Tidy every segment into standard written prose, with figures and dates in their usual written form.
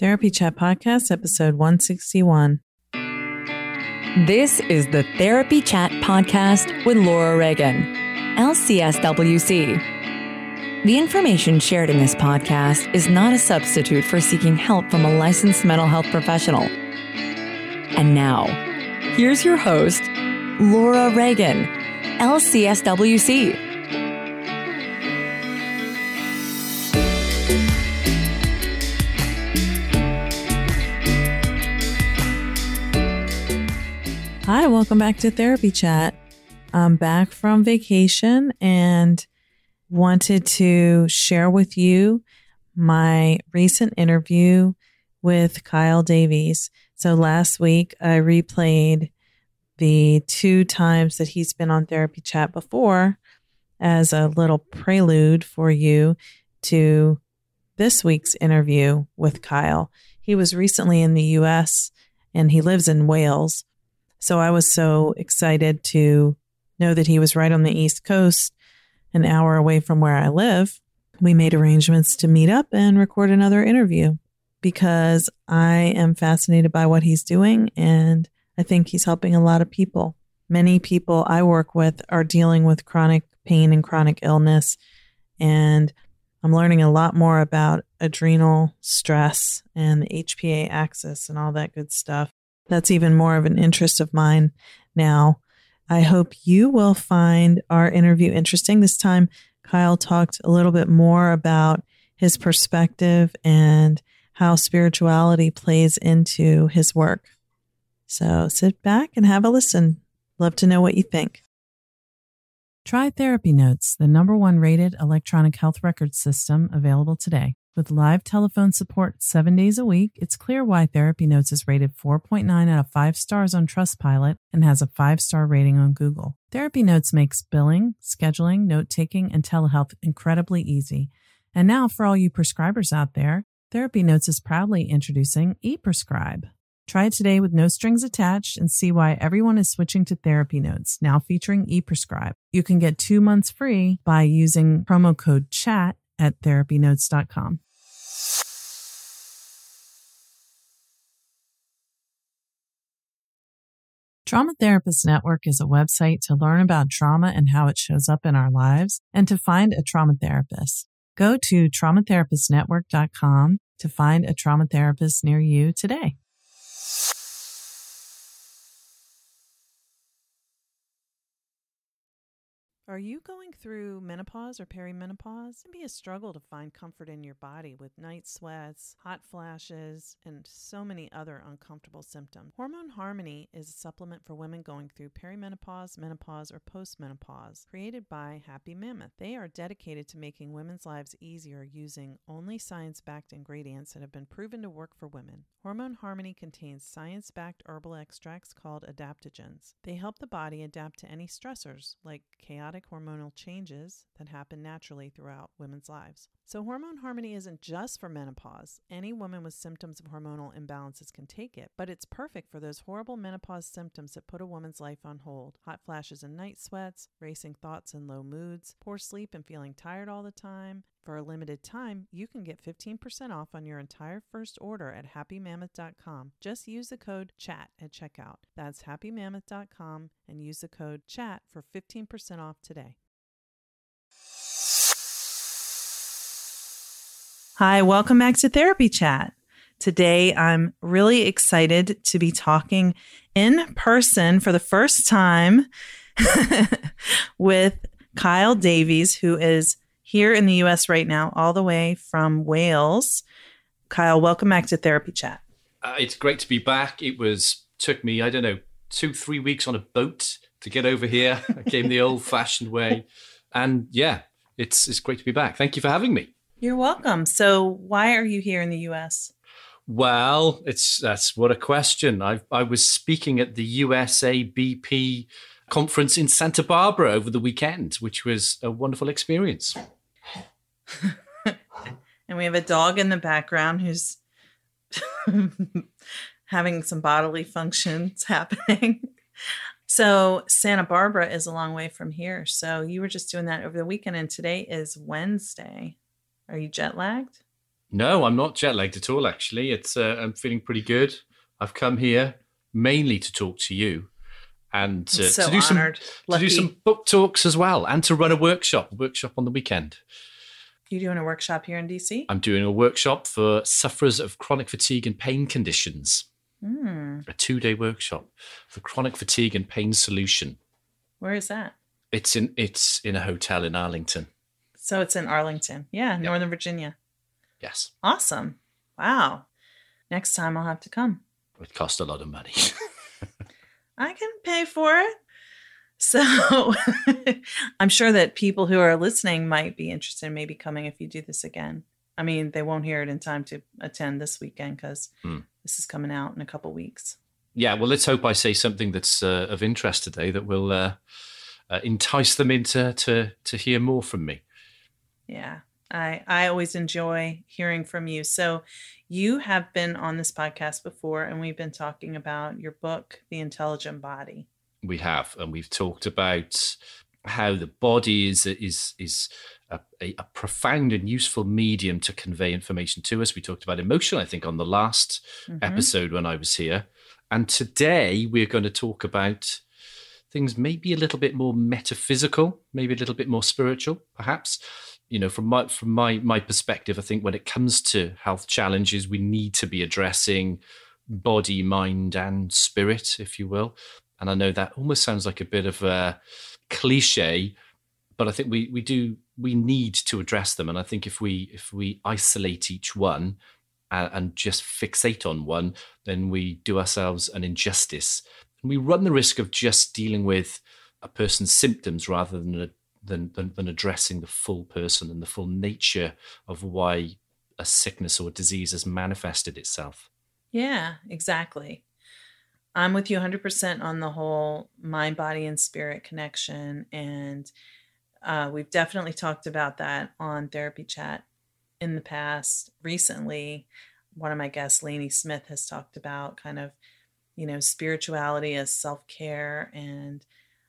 Therapy Chat Podcast, episode 161. This is the Therapy Chat Podcast with Laura Reagan, LCSWC. The information shared in this podcast is not a substitute for seeking help from a licensed mental health professional. And now, here's your host, Laura Reagan, LCSWC. Hi, welcome back to Therapy Chat. I'm back from vacation and wanted to share with you my recent interview with Kyle Davies. So last week I replayed the 2 times that he's been on Therapy Chat before as a little prelude for you to this week's interview with Kyle. He was recently in the US and he lives in Wales. So I was so excited to know that he was right on the East Coast, an hour away from where I live. We made arrangements to meet up and record another interview because I am fascinated by what he's doing and I think he's helping a lot of people. Many people I work with are dealing with chronic pain and chronic illness, and I'm learning a lot more about adrenal stress and the HPA axis and all that good stuff. That's even more of an interest of mine now. I hope you will find our interview interesting. This time, Kyle talked a little bit more about his perspective and how spirituality plays into his work. So sit back and have a listen. Love to know what you think. Try Therapy Notes, the #1 rated electronic health record system available today. With live telephone support 7 days a week, it's clear why Therapy Notes is rated 4.9 out of 5 stars on Trustpilot and has a 5-star rating on Google. Therapy Notes makes billing, scheduling, note-taking, and telehealth incredibly easy. And now, for all you prescribers out there, Therapy Notes is proudly introducing ePrescribe. Try it today with no strings attached and see why everyone is switching to Therapy Notes, now featuring ePrescribe. You can get 2 months free by using promo code CHAT at therapynotes.com. Trauma Therapist Network is a website to learn about trauma and how it shows up in our lives and to find a trauma therapist. Go to traumatherapistnetwork.com to find a trauma therapist near you today. Are you going through menopause or perimenopause? It can be a struggle to find comfort in your body with night sweats, hot flashes, and so many other uncomfortable symptoms. Hormone Harmony is a supplement for women going through perimenopause, menopause, or postmenopause, created by Happy Mammoth. They are dedicated to making women's lives easier using only science-backed ingredients that have been proven to work for women. Hormone Harmony contains science-backed herbal extracts called adaptogens. They help the body adapt to any stressors like chaotic hormonal changes that happen naturally throughout women's lives. So Hormone Harmony isn't just for menopause. Any woman with symptoms of hormonal imbalances can take it, but it's perfect for those horrible menopause symptoms that put a woman's life on hold. Hot flashes and night sweats, racing thoughts and low moods, poor sleep and feeling tired all the time. For a limited time, you can get 15% off on your entire first order at happymammoth.com. Just use the code CHAT at checkout. That's happymammoth.com and use the code CHAT for 15% off today. Hi, welcome back to Therapy Chat. Today, I'm really excited to be talking in person for the first time with Kyle Davies, who is here in the U.S. right now, all the way from Wales. Kyle, welcome back to Therapy Chat. It's great to be back. Took me, 2-3 weeks on a boat to get over here. I came the old-fashioned way. And yeah, it's great to be back. Thank you for having me. You're welcome. So why are you here in the U.S.? Well, that's what a question. I was speaking at the USABP conference in Santa Barbara over the weekend, which was a wonderful experience. And we have a dog in the background who's having some bodily functions happening. So Santa Barbara is a long way from here. So you were just doing that over the weekend, and today is Wednesday. Are you jet lagged? No, I'm not jet lagged at all, actually. I'm feeling pretty good. I've come here mainly to talk to you and so to do some book talks as well, and to run a workshop on the weekend. You doing a workshop here in DC? I'm doing a workshop for sufferers of chronic fatigue and pain conditions. A 2-day workshop for chronic fatigue and pain solution. Where is that? It's in a hotel in Arlington. So it's in Arlington. Yeah, Northern Virginia. Yes. Awesome. Wow. Next time I'll have to come. It cost a lot of money. I can pay for it. So I'm sure that people who are listening might be interested in maybe coming if you do this again. I mean, they won't hear it in time to attend this weekend because this is coming out in a couple weeks. Yeah, well, let's hope I say something that's of interest today that will entice them into to hear more from me. Yeah, I always enjoy hearing from you. So you have been on this podcast before, and we've been talking about your book, The Intelligent Body. We have, and we've talked about how the body is a profound and useful medium to convey information to us. We talked about emotion, I think, on the last episode when I was here. And today we're going to talk about things maybe a little bit more metaphysical, maybe a little bit more spiritual, perhaps. You know, from my perspective, I think when it comes to health challenges, we need to be addressing body, mind, and spirit, if you will. And I know that almost sounds like a bit of a cliche, but I think we need to address them. And I think if we isolate each one and just fixate on one, then we do ourselves an injustice. And we run the risk of just dealing with a person's symptoms rather than addressing the full person and the full nature of why a sickness or disease has manifested itself. Yeah, exactly. I'm with you 100% on the whole mind, body, and spirit connection. And we've definitely talked about that on Therapy Chat in the past. Recently, one of my guests, Lainey Smith, has talked about kind of, spirituality as self-care. And,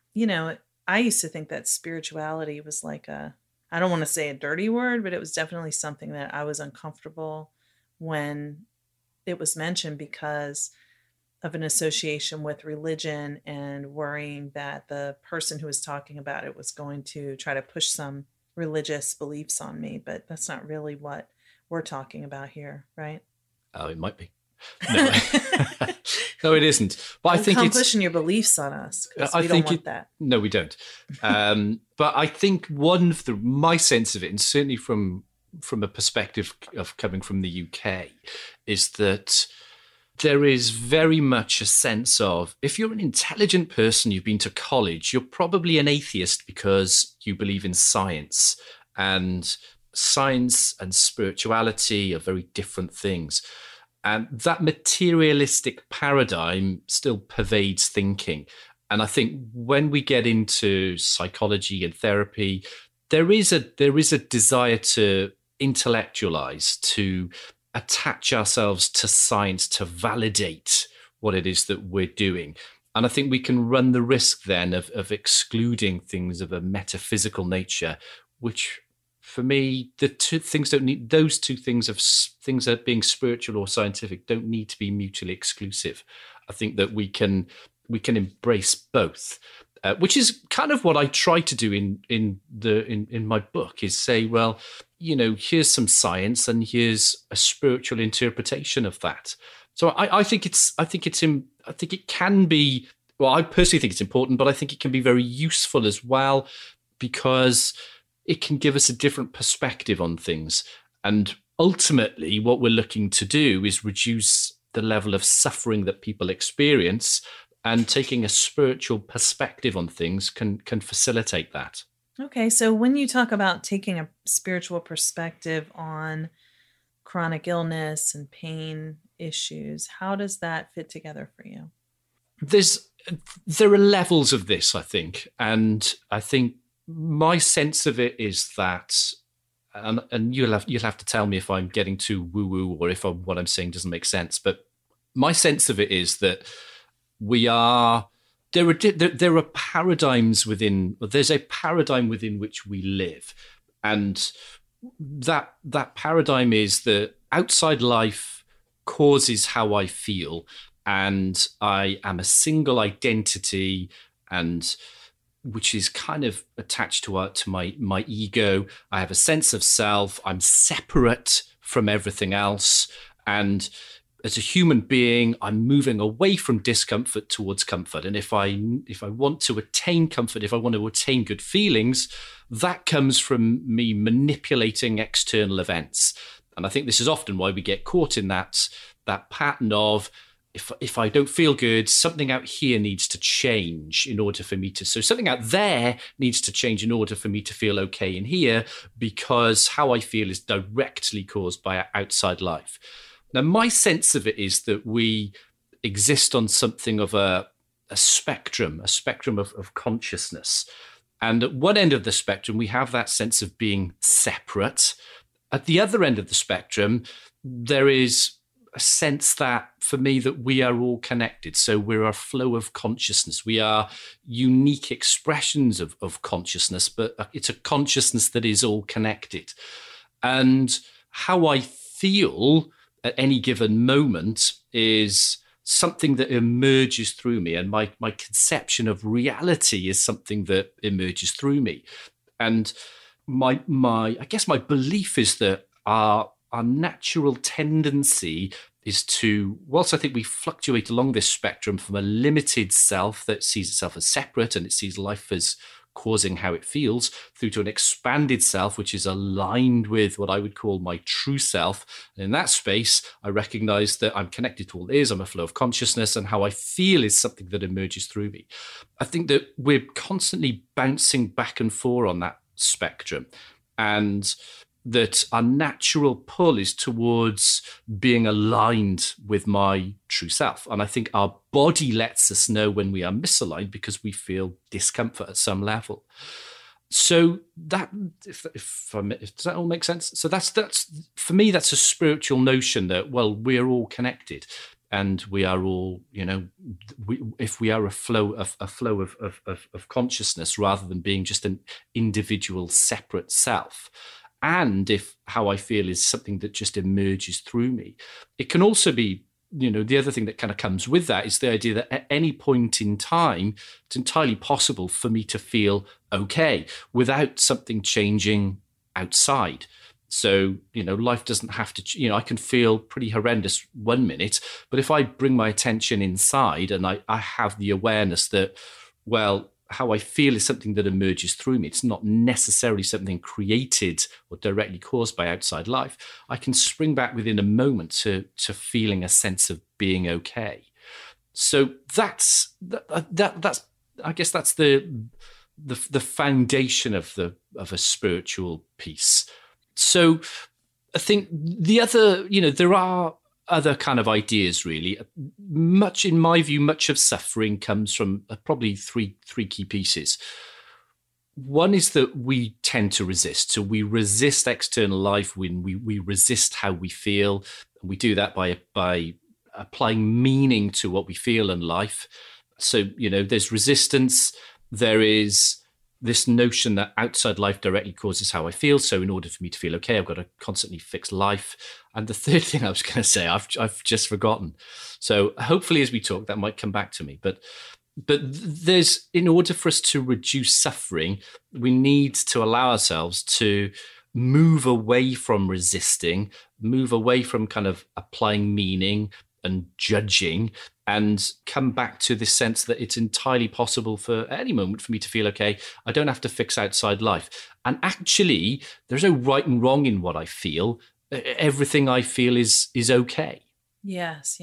I used to think that spirituality was like I don't want to say a dirty word, but it was definitely something that I was uncomfortable when it was mentioned because of an association with religion and worrying that the person who was talking about it was going to try to push some religious beliefs on me. But that's not really what we're talking about here, right? Oh, it might be. No, no, it isn't. But I think it's pushing your beliefs on us. We don't want that. No, we don't. But I think my sense of it, and certainly from a perspective of coming from the UK, is that there is very much a sense of, if you're an intelligent person, you've been to college, you're probably an atheist because you believe in science. And science and spirituality are very different things. And that materialistic paradigm still pervades thinking. And I think when we get into psychology and therapy, there is a desire to intellectualize, to attach ourselves to science, to validate what it is that we're doing. And I think we can run the risk then of excluding things of a metaphysical nature, which for me, those two things of things that being spiritual or scientific don't need to be mutually exclusive. I think that we can embrace both, which is kind of what I try to do in my book, is say, well, here's some science and here's a spiritual interpretation of that. So I think it can be. Well, I personally think it's important, but I think it can be very useful as well because it can give us a different perspective on things. And ultimately, what we're looking to do is reduce the level of suffering that people experience, and taking a spiritual perspective on things can facilitate that. Okay, so when you talk about taking a spiritual perspective on chronic illness and pain issues, how does that fit together for you? There are levels of this, I think. And I think my sense of it is that, and you'll have to tell me if I'm getting too woo-woo or if what I'm saying doesn't make sense. But my sense of it is that there are paradigms within. There's a paradigm within which we live, and that paradigm is that outside life causes how I feel, and I am a single identity, and which is kind of attached to my ego. I have a sense of self. I'm separate from everything else, and as a human being, I'm moving away from discomfort towards comfort. And if I want to attain comfort, if I want to attain good feelings, that comes from me manipulating external events. And I think this is often why we get caught in that pattern of, if I don't feel good, something out here needs to change in order for me to. So something out there needs to change in order for me to feel okay in here, because how I feel is directly caused by outside life. Now, my sense of it is that we exist on something of a spectrum of consciousness. And at one end of the spectrum, we have that sense of being separate. At the other end of the spectrum, there is a sense that, for me, that we are all connected. So we're a flow of consciousness. We are unique expressions of consciousness, but it's a consciousness that is all connected. And how I feel at any given moment is something that emerges through me, and my conception of reality is something that emerges through me. And my I guess my belief is that our natural tendency is to, whilst I think we fluctuate along this spectrum from a limited self that sees itself as separate and it sees life as causing how it feels, through to an expanded self, which is aligned with what I would call my true self. And in that space, I recognize that I'm connected to all it is. I'm a flow of consciousness, and how I feel is something that emerges through me. I think that we're constantly bouncing back and forth on that spectrum, and that our natural pull is towards being aligned with my true self. And I think our body lets us know when we are misaligned, because we feel discomfort at some level. So that, if does that all make sense? So that's for me, that's a spiritual notion that, well, we're all connected, and we are all, if we are a flow of consciousness, rather than being just an individual separate self. And if how I feel is something that just emerges through me, it can also be, the other thing that kind of comes with that is the idea that at any point in time, it's entirely possible for me to feel okay without something changing outside. So, life doesn't have to, I can feel pretty horrendous one minute, but if I bring my attention inside and I have the awareness that, well, how I feel is something that emerges through me, it's not necessarily something created or directly caused by outside life, I can spring back within a moment to feeling a sense of being okay. So that's I guess that's the foundation of a spiritual piece. So I think the other, there are other kind of ideas, really. Much, in my view, much of suffering comes from probably three key pieces. One is that we tend to resist. So we resist external life when we resist how we feel. We do that by applying meaning to what we feel in life. So, there's resistance. There is this notion that outside life directly causes how I feel. So in order for me to feel okay, I've got to constantly fix life. And the third thing I was going to say, I've just forgotten. So hopefully as we talk, that might come back to me. But there's, in order for us to reduce suffering, we need to allow ourselves to move away from resisting, move away from kind of applying meaning and judging, and come back to this sense that it's entirely possible for at any moment for me to feel okay. I don't have to fix outside life. And actually, there's no right and wrong in what I feel. Everything I feel is okay. Yes.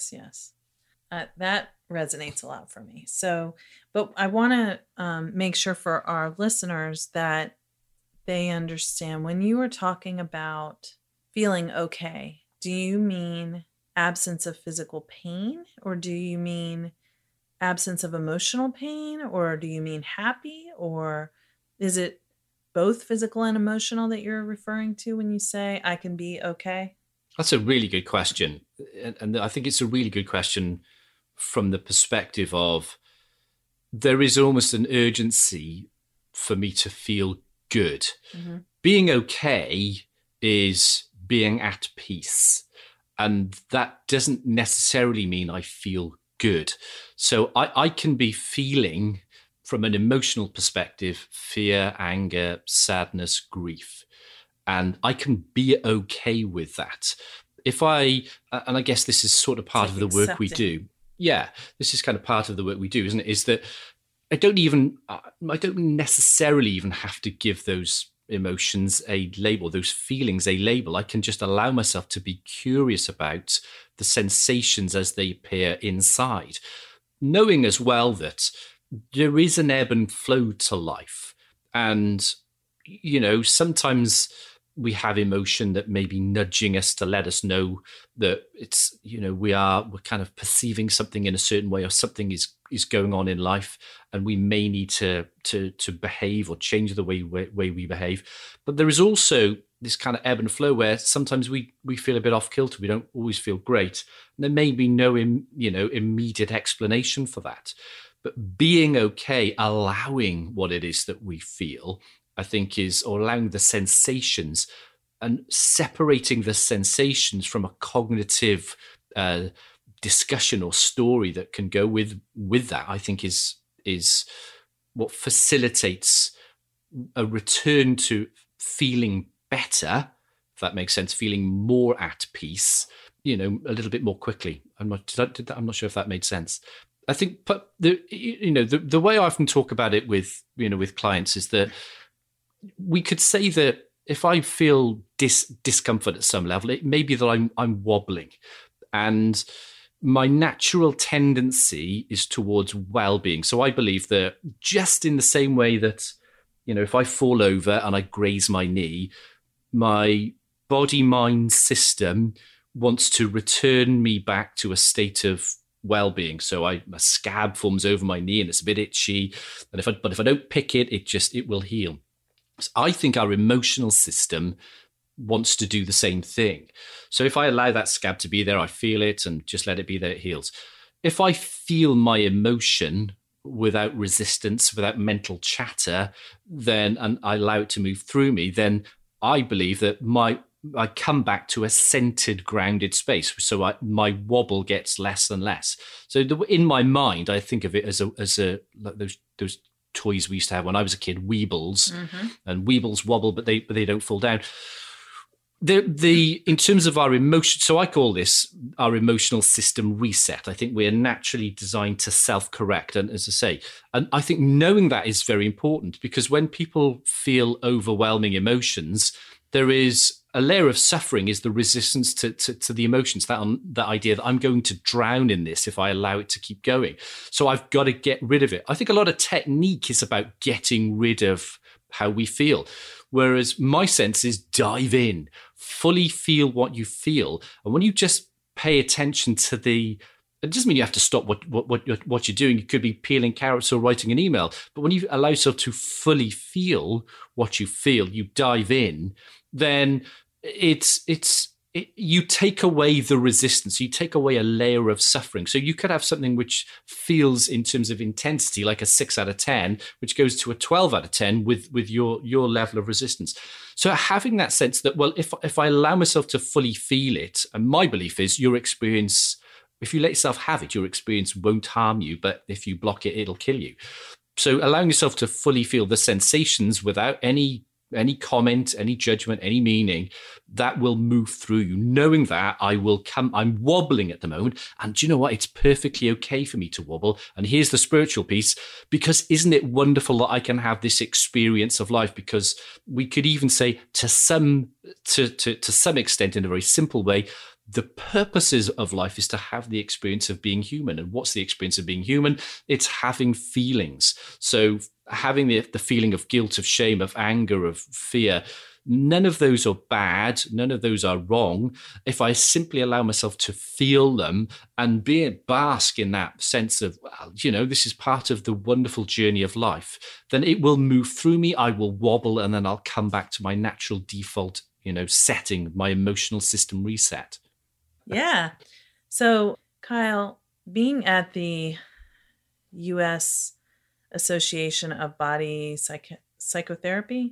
That resonates a lot for me. So, but I want to make sure for our listeners that they understand, when you were talking about feeling okay, do you mean absence of physical pain, or do you mean absence of emotional pain, or do you mean happy, or is it both physical and emotional that you're referring to when you say I can be okay? That's a really good question. And I think it's a really good question from the perspective of there is almost an urgency for me to feel good. Mm-hmm. being okay is being at peace. And that doesn't necessarily mean I feel good. So I can be feeling, from an emotional perspective, fear, anger, sadness, grief. And I can be okay with that. If I, and I guess this is sort of part of the work we do. Yeah, this is kind of part of the work we do, isn't it? Is that I don't necessarily even have to give those emotions a label, those feelings a label. I can just allow myself to be curious about the sensations as they appear inside, knowing as well that there is an ebb and flow to life. And, sometimes we have emotion that may be nudging us to let us know that it's, we're kind of perceiving something in a certain way, or something is going on in life, and we may need to behave or change the way we behave. But there is also this kind of ebb and flow where sometimes we feel a bit off kilter. We don't always feel great. And there may be no immediate explanation for that. But being okay, allowing what it is that we feel, I think or allowing the sensations and separating the sensations from a cognitive discussion or story that can go with that, I think is what facilitates a return to feeling better, if that makes sense, feeling more at peace, a little bit more quickly. I'm not sure if that made sense. I think, but the way I often talk about it with clients is that we could say that if I feel discomfort at some level, it may be that I'm wobbling, and my natural tendency is towards well-being. So I believe that just in the same way that, if I fall over and I graze my knee, my body-mind system wants to return me back to a state of well-being. So a scab forms over my knee and it's a bit itchy. And if I don't pick it, it will heal. So I think our emotional system wants to do the same thing. So if I allow that scab to be there, I feel it and just let it be there, it heals. If I feel my emotion without resistance, without mental chatter, and I allow it to move through me, then I believe that I come back to a centered, grounded space. So my wobble gets less and less. So in my mind, I think of it as like those toys we used to have when I was a kid, Weebles, and Weebles wobble, but they don't fall down. In terms of our emotion, so I call this our emotional system reset. I think we're naturally designed to self-correct, and as I say, and I think knowing that is very important, because when people feel overwhelming emotions, there is a layer of suffering, is the resistance to the emotions, that idea that I'm going to drown in this if I allow it to keep going. So I've got to get rid of it. I think a lot of technique is about getting rid of how we feel. Whereas my sense is dive in, fully feel what you feel. And when you just pay attention to it doesn't mean you have to stop what you're doing. You could be peeling carrots or writing an email. But when you allow yourself to fully feel what you feel, you dive in, then you take away the resistance. You take away a layer of suffering. So you could have something which feels, in terms of intensity, like a 6 out of 10, which goes to a 12 out of 10 with your level of resistance. So having that sense that, well, if I allow myself to fully feel it, and my belief is your experience, if you let yourself have it, your experience won't harm you, but if you block it, it'll kill you. So allowing yourself to fully feel the sensations without any comment, any judgment, any meaning, that will move through you. Knowing that I'm wobbling at the moment. And do you know what? It's perfectly okay for me to wobble. And here's the spiritual piece, because isn't it wonderful that I can have this experience of life? Because we could even say to some extent, in a very simple way, the purposes of life is to have the experience of being human. And what's the experience of being human? It's having feelings. So having the feeling of guilt, of shame, of anger, of fear, none of those are bad. None of those are wrong. If I simply allow myself to feel them and bask in that sense of, well, this is part of the wonderful journey of life, then it will move through me. I will wobble, and then I'll come back to my natural default, setting, my emotional system reset. Yeah. So, Kyle, being at the U.S. Association of Body Psychotherapy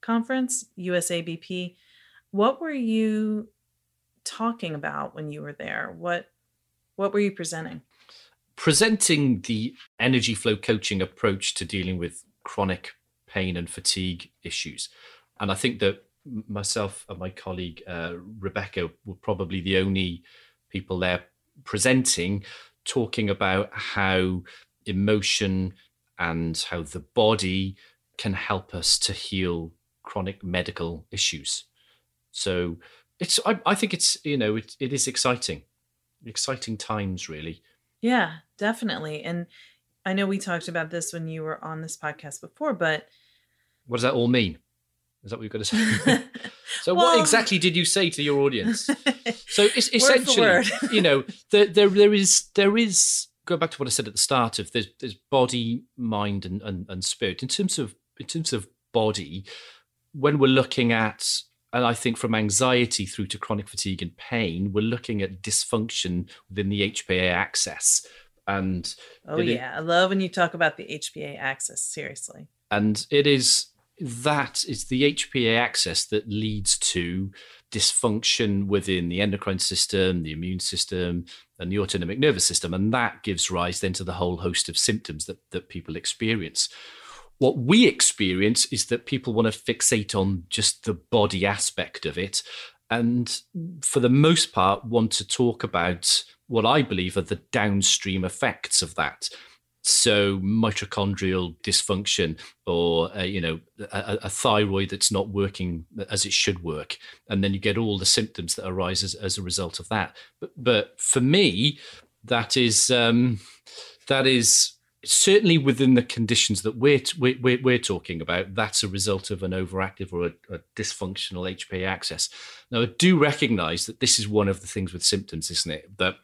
conference, USABP. What were you talking about when you were there? What were you presenting? Presenting the energy flow coaching approach to dealing with chronic pain and fatigue issues. And I think that myself and my colleague, Rebecca, were probably the only people there presenting, talking about how emotion and how the body can help us to heal chronic medical issues. So I think it's, it is exciting times, really. Yeah, definitely. And I know we talked about this when you were on this podcast before, but what does that all mean? Is that what you've got to say? So what exactly did you say to your audience? So it's essentially, there is, go back to what I said at the start of there's body, mind and spirit. In terms of body, when we're looking at, and I think from anxiety through to chronic fatigue and pain, we're looking at dysfunction within the HPA axis. And I love when you talk about the HPA axis, seriously. And that is the HPA axis that leads to dysfunction within the endocrine system, the immune system, and the autonomic nervous system. And that gives rise then to the whole host of symptoms that people experience. What we experience is that people want to fixate on just the body aspect of it, and for the most part want to talk about what I believe are the downstream effects of that. So mitochondrial dysfunction, or a thyroid that's not working as it should work, and then you get all the symptoms that arise as a result of that. But for me, that is certainly within the conditions that we're talking about. That's a result of an overactive or a dysfunctional HPA axis. Now, I do recognise that this is one of the things with symptoms, isn't it? That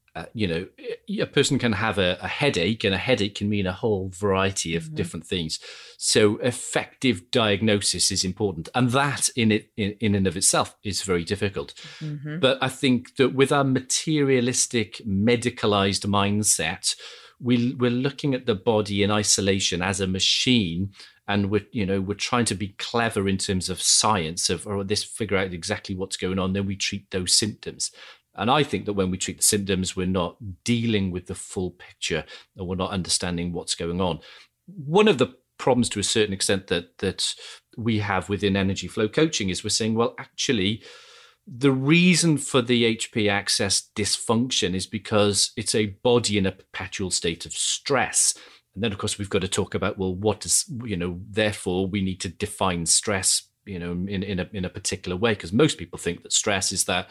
a person can have a headache, and a headache can mean a whole variety of different things. So effective diagnosis is important, and that in and of itself is very difficult. Mm-hmm. But I think that with our materialistic, medicalized mindset, we're looking at the body in isolation as a machine, and we're trying to be clever in terms of science figure out exactly what's going on. Then we treat those symptoms. And I think that when we treat the symptoms, we're not dealing with the full picture, and we're not understanding what's going on. One of the problems to a certain extent that we have within energy flow coaching is we're saying, well, actually, the reason for the HPA axis dysfunction is because it's a body in a perpetual state of stress. And then, of course, we've got to talk about, well, what does, therefore we need to define stress, in a particular way, because most people think that stress is that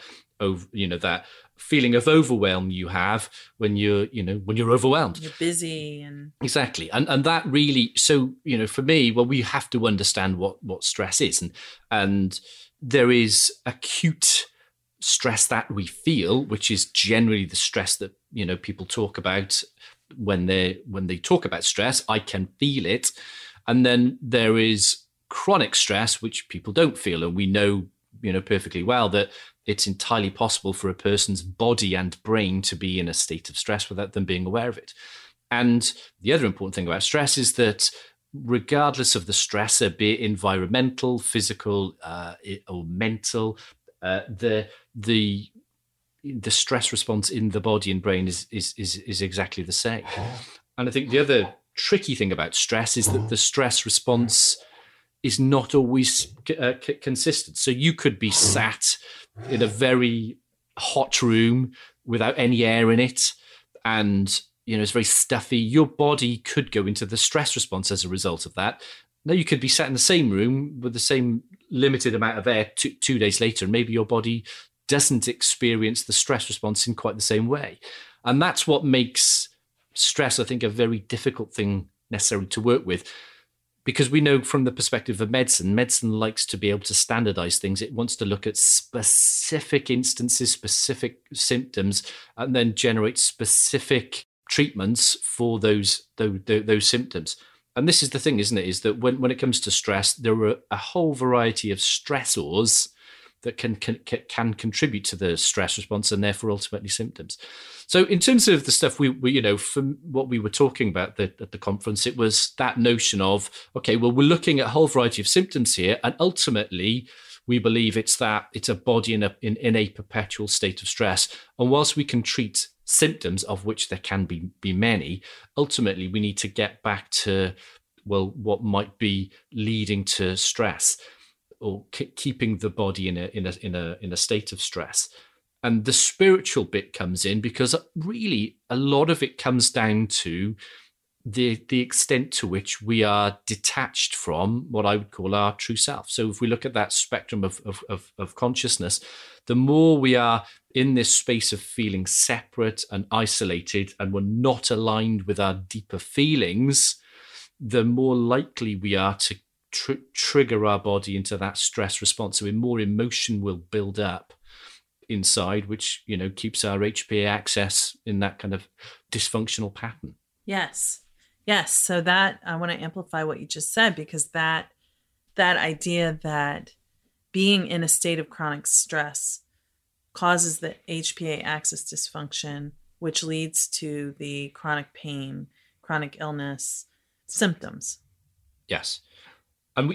feeling of overwhelm you have when you're overwhelmed. You're busy and exactly. And that really, so, for me, well, we have to understand what stress is. And there is acute stress that we feel, which is generally the stress that, people talk about when they talk about stress. I can feel it. And then there is chronic stress, which people don't feel. And we know, perfectly well that it's entirely possible for a person's body and brain to be in a state of stress without them being aware of it. And the other important thing about stress is that regardless of the stressor, be it environmental, physical, or mental, the stress response in the body and brain is exactly the same. And I think the other tricky thing about stress is that the stress response is not always consistent. So you could be sat in a very hot room without any air in it, and it's very stuffy. Your body could go into the stress response as a result of that. Now you could be sat in the same room with the same limited amount of air 2 days later, and maybe your body doesn't experience the stress response in quite the same way. And that's what makes stress, I think, a very difficult thing necessarily to work with. Because we know from the perspective of medicine likes to be able to standardize things. It wants to look at specific instances, specific symptoms, and then generate specific treatments for those symptoms. And this is the thing, isn't it? Is that when it comes to stress, there are a whole variety of stressors that can contribute to the stress response and therefore ultimately symptoms. So in terms of the stuff we from what we were talking about at the conference, it was that notion of, okay, well, we're looking at a whole variety of symptoms here, and ultimately we believe it's a body in a perpetual state of stress. And whilst we can treat symptoms, of which there can be many, ultimately we need to get back to, well, what might be leading to stress or keeping the body in a state of stress. And the spiritual bit comes in, because really a lot of it comes down to the extent to which we are detached from what I would call our true self. So if we look at that spectrum of consciousness, the more we are in this space of feeling separate and isolated, and we're not aligned with our deeper feelings, the more likely we are to trigger our body into that stress response. So more emotion will build up inside, which, keeps our HPA axis in that kind of dysfunctional pattern. Yes. So that, I want to amplify what you just said, because that idea that being in a state of chronic stress causes the HPA axis dysfunction, which leads to the chronic pain, chronic illness symptoms. Yes. And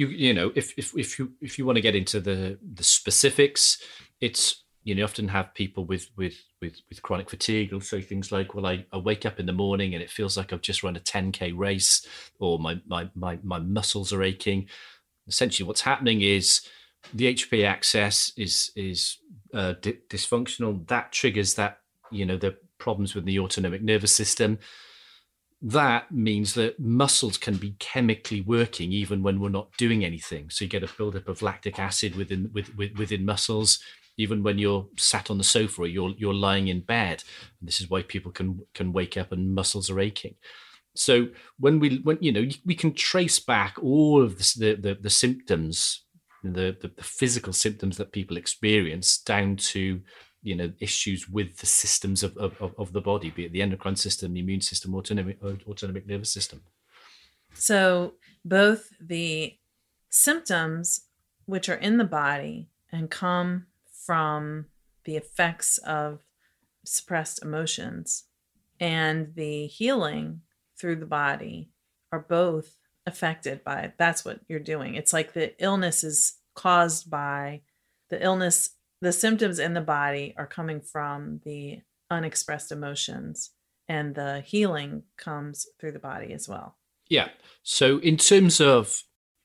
if you want to get into the specifics, it's, you often have people with chronic fatigue will say things like, well, I wake up in the morning and it feels like I've just run a 10K race, or my muscles are aching. Essentially what's happening is the HPA axis is dysfunctional. That triggers that, the problems with the autonomic nervous system. That means that muscles can be chemically working even when we're not doing anything. So you get a buildup of lactic acid within muscles, even when you're sat on the sofa or you're lying in bed. And this is why people can wake up and muscles are aching. So when we can trace back all of the symptoms, the physical symptoms that people experience, down to issues with the systems of the body, be it the endocrine system, the immune system, autonomic nervous system. So both the symptoms, which are in the body and come from the effects of suppressed emotions, and the healing through the body, are both affected by it. That's what you're doing. It's like the illness is caused by the illness. The symptoms in the body are coming from the unexpressed emotions, and the healing comes through the body as well. Yeah. So in terms of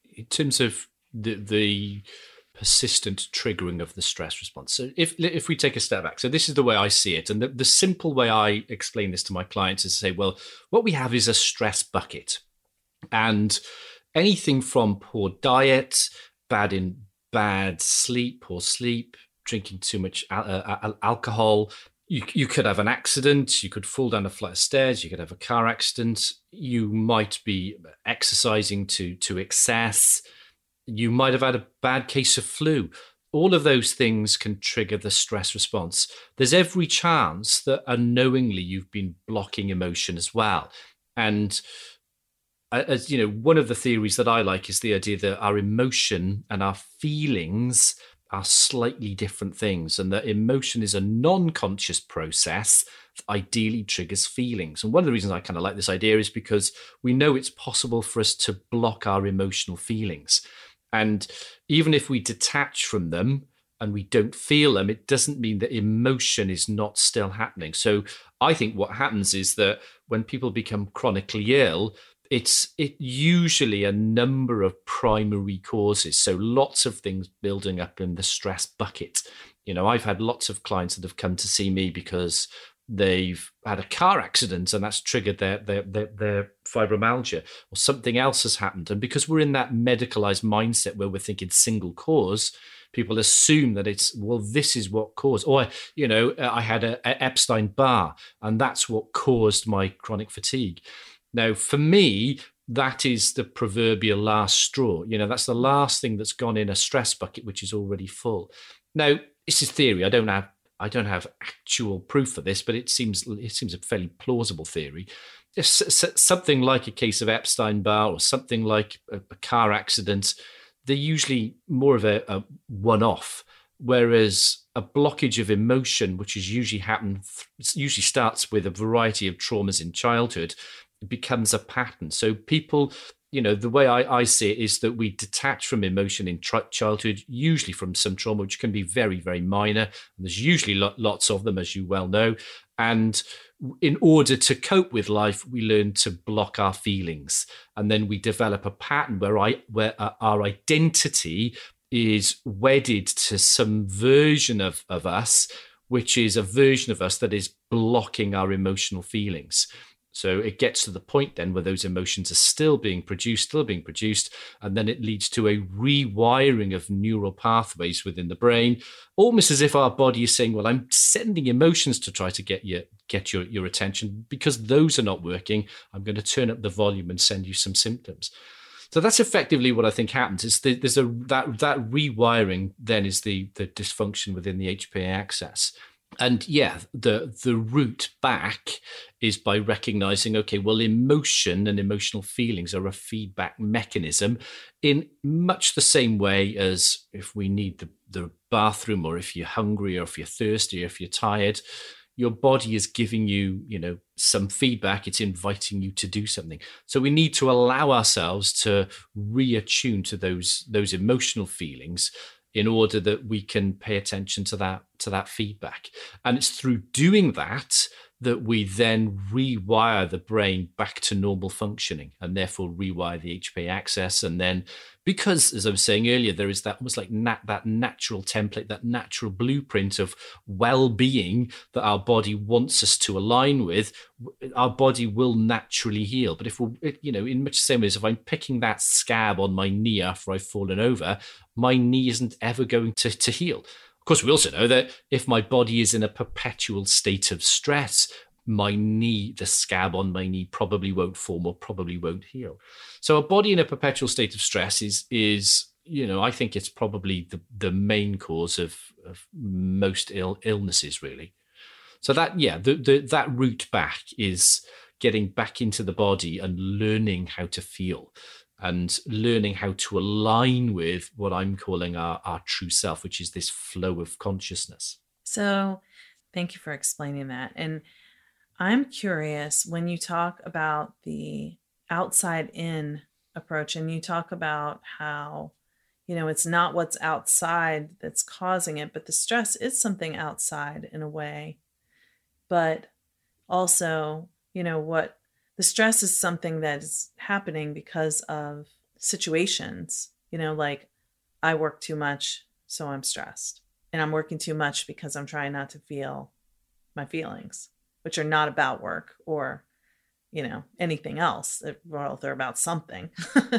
the persistent triggering of the stress response. So if we take a step back, so this is the way I see it. And the simple way I explain this to my clients is to say, well, what we have is a stress bucket, and anything from poor diet, bad sleep, drinking too much alcohol. You could have an accident. You could fall down a flight of stairs. You could have a car accident. You might be exercising to excess. You might have had a bad case of flu. All of those things can trigger the stress response. There's every chance that unknowingly you've been blocking emotion as well. And as you know, one of the theories that I like is the idea that our emotion and our feelings are slightly different things, and that emotion is a non-conscious process that ideally triggers feelings. And one of the reasons I kind of like this idea is because we know it's possible for us to block our emotional feelings. And even if we detach from them and we don't feel them, it doesn't mean that emotion is not still happening. So I think what happens is that when people become chronically ill, it's usually a number of primary causes. So lots of things building up in the stress bucket. You know, I've had lots of clients that have come to see me because they've had a car accident and that's triggered their fibromyalgia, or something else has happened. And because we're in that medicalized mindset where we're thinking single cause, people assume that it's, well, this is what caused, or, you know, I had a Epstein-Barr and that's what caused my chronic fatigue. Now, for me, that is the proverbial last straw. You know, that's the last thing that's gone in a stress bucket, which is already full. Now, this is theory. I don't have actual proof for this, but it seems a fairly plausible theory. If something like a case of Epstein-Barr or something like a car accident, they're usually more of a one-off. Whereas a blockage of emotion, which is usually starts with a variety of traumas in childhood, it becomes a pattern. So people, the way I see it is that we detach from emotion in childhood, usually from some trauma, which can be very, very minor. And there's usually lots of them, as you well know. And in order to cope with life, we learn to block our feelings. And then we develop a pattern where our identity is wedded to some version of us, which is a version of us that is blocking our emotional feelings. So it gets to the point then where those emotions are still being produced, and then it leads to a rewiring of neural pathways within the brain, almost as if our body is saying, well, I'm sending emotions to try to get your attention. Because those are not working, I'm going to turn up the volume and send you some symptoms. So that's effectively what I think happens. Is that rewiring then is the dysfunction within the HPA axis. And the route back is by recognizing, okay, well, emotion and emotional feelings are a feedback mechanism in much the same way as if we need the bathroom, or if you're hungry, or if you're thirsty, or if you're tired. Your body is giving you, some feedback. It's inviting you to do something. So we need to allow ourselves to reattune to those emotional feelings in order that we can pay attention to that feedback. And it's through doing that we then rewire the brain back to normal functioning, and therefore rewire the HPA axis. And then, because, as I was saying earlier, there is that almost like that natural template, that natural blueprint of well-being that our body wants us to align with, our body will naturally heal. But if we're, in much the same way as if I'm picking that scab on my knee after I've fallen over, my knee isn't ever going to heal. Of course, we also know that if my body is in a perpetual state of stress, the scab on my knee probably won't form or probably won't heal. So a body in a perpetual state of stress is I think it's probably the main cause of most illnesses, really. So that route back is getting back into the body and learning how to feel, and learning how to align with what I'm calling our true self, which is this flow of consciousness. So thank you for explaining that. And I'm curious, when you talk about the outside in approach, and you talk about how, it's not what's outside that's causing it, but the stress is something outside in a way. But also, what the stress is something that is happening because of situations, like I work too much, so I'm stressed. And I'm working too much because I'm trying not to feel my feelings, which are not about work or, anything else. Well, they're about something,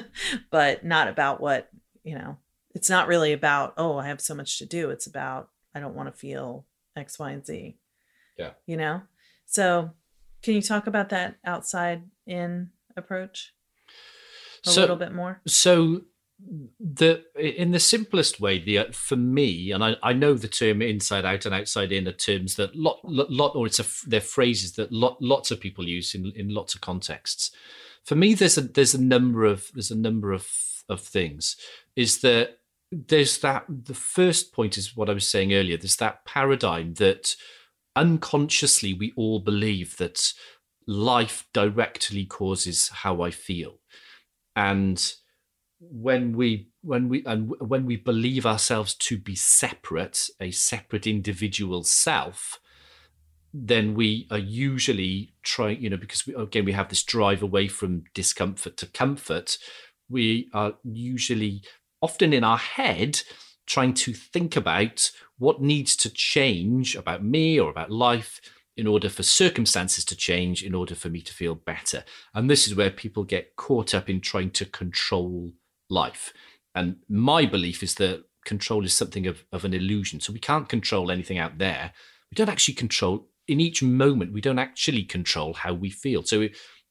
but not about what, it's not really about, oh, I have so much to do. It's about, I don't want to feel X, Y, and Z. Yeah. So can you talk about that outside in approach a little bit more? So in the simplest way, for me, and I know the term inside out and outside in are terms that they're phrases that lots of people use in lots of contexts. For me, there's a number of things. Is that the first point is what I was saying earlier. There's that paradigm that unconsciously we all believe that life directly causes how I feel, and when we believe ourselves to be separate, a separate individual self, then we are usually trying, because we have this drive away from discomfort to comfort. We are usually often in our head trying to think about what needs to change about me or about life in order for circumstances to change, in order for me to feel better. And this is where people get caught up in trying to control life. And my belief is that control is something of an illusion. So we can't control anything out there. We don't actually control, in each moment, we don't actually control how we feel. So,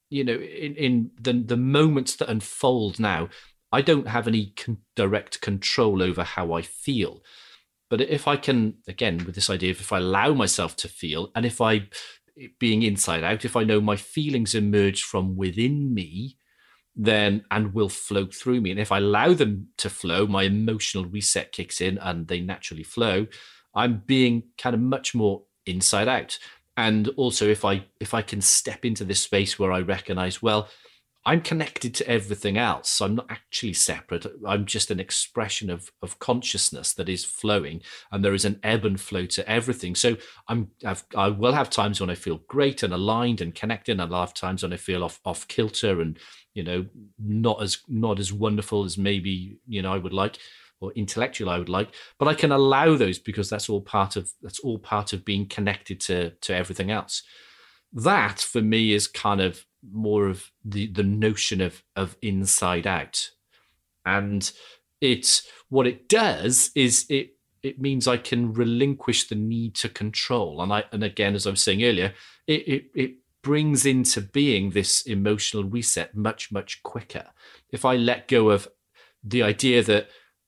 in the moments that unfold now, I don't have any direct control over how I feel. But if I can, again, with this idea of if I allow myself to feel, and being inside out, if I know my feelings emerge from within me, then and will flow through me. And if I allow them to flow, my emotional reset kicks in and they naturally flow. I'm being kind of much more inside out. And also if I can step into this space where I recognize, well, I'm connected to everything else. I'm not actually separate. I'm just an expression of consciousness that is flowing, and there is an ebb and flow to everything. So I will have times when I feel great and aligned and connected, and I'll have times when I feel off kilter and, you know, not as wonderful as maybe, you know, I would like, or intellectual I would like. But I can allow those because that's all part of being connected to everything else. That for me is kind of more of the notion of inside out. And it's what it does is it means I can relinquish the need to control. And again, as I was saying earlier, it brings into being this emotional reset much, much quicker. If I let go of the idea that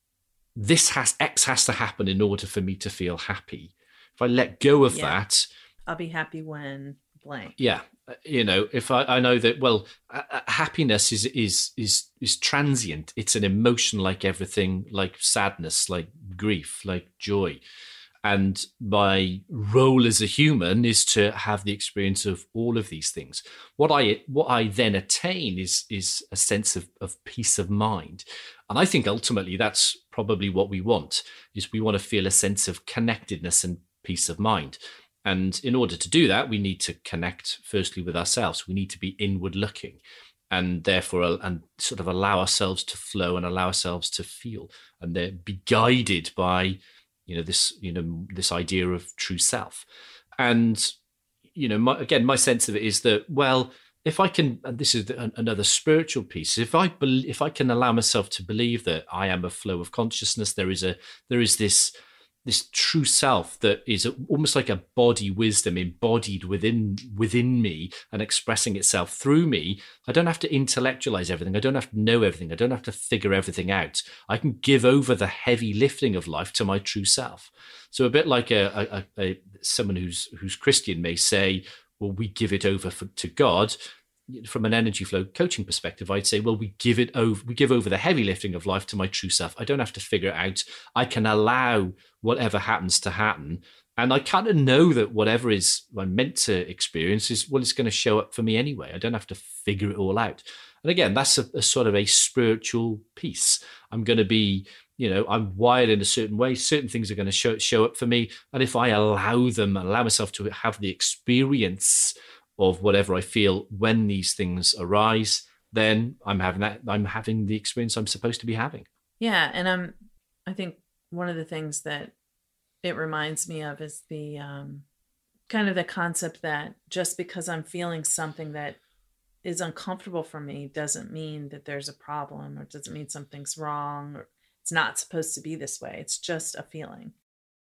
X has to happen in order for me to feel happy. If I let go of that, I'll be happy when blank. Yeah. You know, if I know that, well, happiness is transient. It's an emotion like everything, like sadness, like grief, like joy. And my role as a human is to have the experience of all of these things. What I then attain is a sense of peace of mind. And I think ultimately that's probably what we want, is we want to feel a sense of connectedness and peace of mind. And in order to do that, we need to connect firstly with ourselves. We need to be inward looking, and therefore and sort of allow ourselves to flow and allow ourselves to feel, and then be guided by this idea of true self. And my sense of it is that, well, if I can, and this is another spiritual piece, if I can allow myself to believe that I am a flow of consciousness, there is this true self that is almost like a body wisdom embodied within me and expressing itself through me. I don't have to intellectualize everything. I don't have to know everything. I don't have to figure everything out. I can give over the heavy lifting of life to my true self. So a bit like someone who's Christian may say, well, we give it over to God. From an energy flow coaching perspective, I'd say, well, we give over the heavy lifting of life to my true self. I don't have to figure it out. I can allow whatever happens to happen. And I kind of know that whatever is I'm meant to experience is, well, it's going to show up for me anyway. I don't have to figure it all out. And again, that's a sort of a spiritual piece. I'm going to be, I'm wired in a certain way. Certain things are going to show up for me. And if I allow myself to have the experience of whatever I feel when these things arise, then I'm having the experience I'm supposed to be having. Yeah. And I think one of the things that it reminds me of is the kind of the concept that just because I'm feeling something that is uncomfortable for me doesn't mean that there's a problem, or doesn't mean something's wrong, or it's not supposed to be this way. It's just a feeling.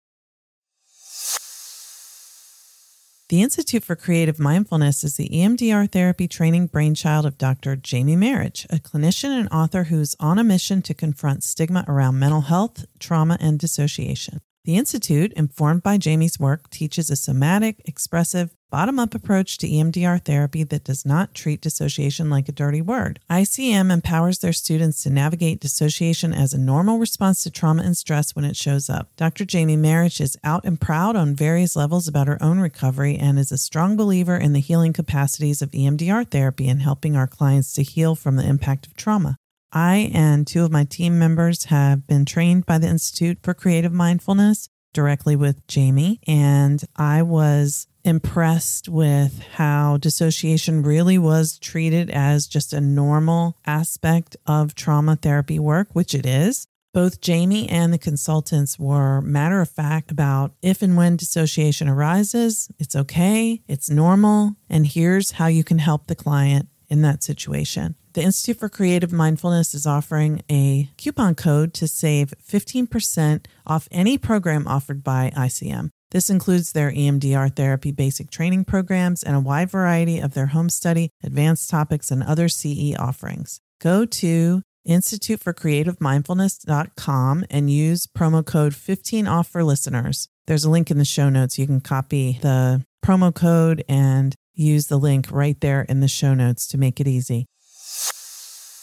The Institute for Creative Mindfulness is the EMDR therapy training brainchild of Dr. Jamie Marich, a clinician and author who's on a mission to confront stigma around mental health, trauma, and dissociation. The Institute, informed by Jamie's work, teaches a somatic, expressive, bottom-up approach to EMDR therapy that does not treat dissociation like a dirty word. ICM empowers their students to navigate dissociation as a normal response to trauma and stress when it shows up. Dr. Jamie Marich is out and proud on various levels about her own recovery and is a strong believer in the healing capacities of EMDR therapy and helping our clients to heal from the impact of trauma. I and two of my team members have been trained by the Institute for Creative Mindfulness directly with Jamie, and I was impressed with how dissociation really was treated as just a normal aspect of trauma therapy work, which it is. Both Jamie and the consultants were matter of fact about if and when dissociation arises, it's okay, it's normal, and here's how you can help the client in that situation. The Institute for Creative Mindfulness is offering a coupon code to save 15% off any program offered by ICM. This includes their EMDR therapy basic training programs and a wide variety of their home study, advanced topics, and other CE offerings. Go to instituteforcreativemindfulness.com and use promo code 15OFF for listeners. There's a link in the show notes. You can copy the promo code and use the link right there in the show notes to make it easy.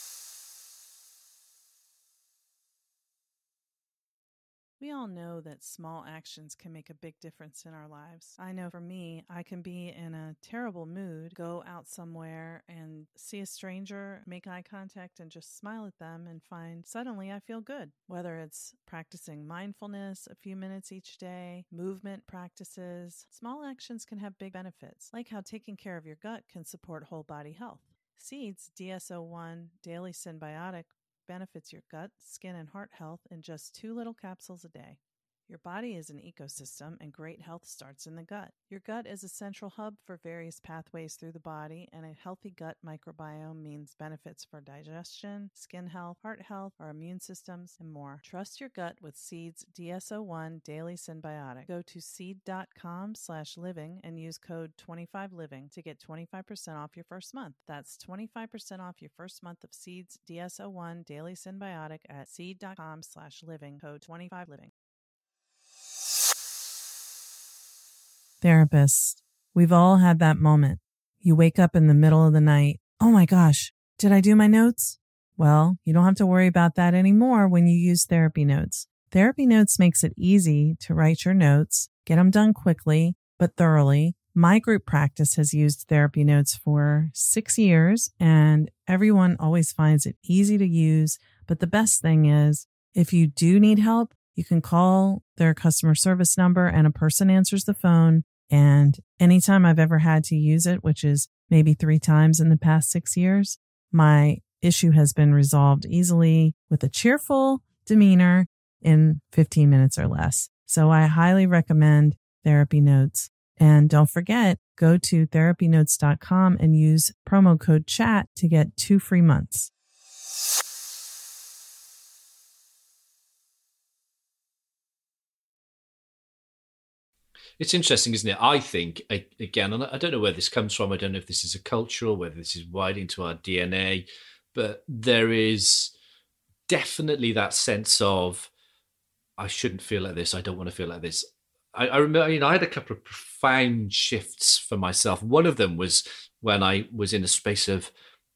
all know that small actions can make a big difference in our lives. I know for me, I can be in a terrible mood, go out somewhere and see a stranger, make eye contact and just smile at them and find suddenly I feel good. Whether it's practicing mindfulness a few minutes each day, movement practices, small actions can have big benefits, like how taking care of your gut can support whole body health. Seeds DSO1 Daily Symbiotic benefits your gut, skin, and heart health in just 2 little capsules a day. Your body is an ecosystem, and great health starts in the gut. Your gut is a central hub for various pathways through the body, and a healthy gut microbiome means benefits for digestion, skin health, heart health, our immune systems, and more. Trust your gut with Seed's DSO1 Daily Symbiotic. Go to seed.com/living and use code 25living to get 25% off your first month. That's 25% off your first month of Seed's DSO1 Daily Symbiotic at seed.com/living, code 25living. Therapists, we've all had that moment. You wake up in the middle of the night. Oh my gosh, did I do my notes? Well, you don't have to worry about that anymore when you use Therapy Notes. Therapy Notes makes it easy to write your notes, get them done quickly, but thoroughly. My group practice has used Therapy Notes for 6 years, and everyone always finds it easy to use. But the best thing is, if you do need help, you can call their customer service number and a person answers the phone. And anytime I've ever had to use it, which is maybe 3 times in the past 6 years, my issue has been resolved easily with a cheerful demeanor in 15 minutes or less. So I highly recommend Therapy Notes. And don't forget, go to therapynotes.com and use promo code CHAT to get 2 free months. It's interesting, isn't it? I think, again, and I don't know where this comes from. I don't know if this is a cultural, whether this is wide into our DNA, but there is definitely that sense of, I shouldn't feel like this. I don't want to feel like this. I remember, I had a couple of profound shifts for myself. One of them was when I was in a space of,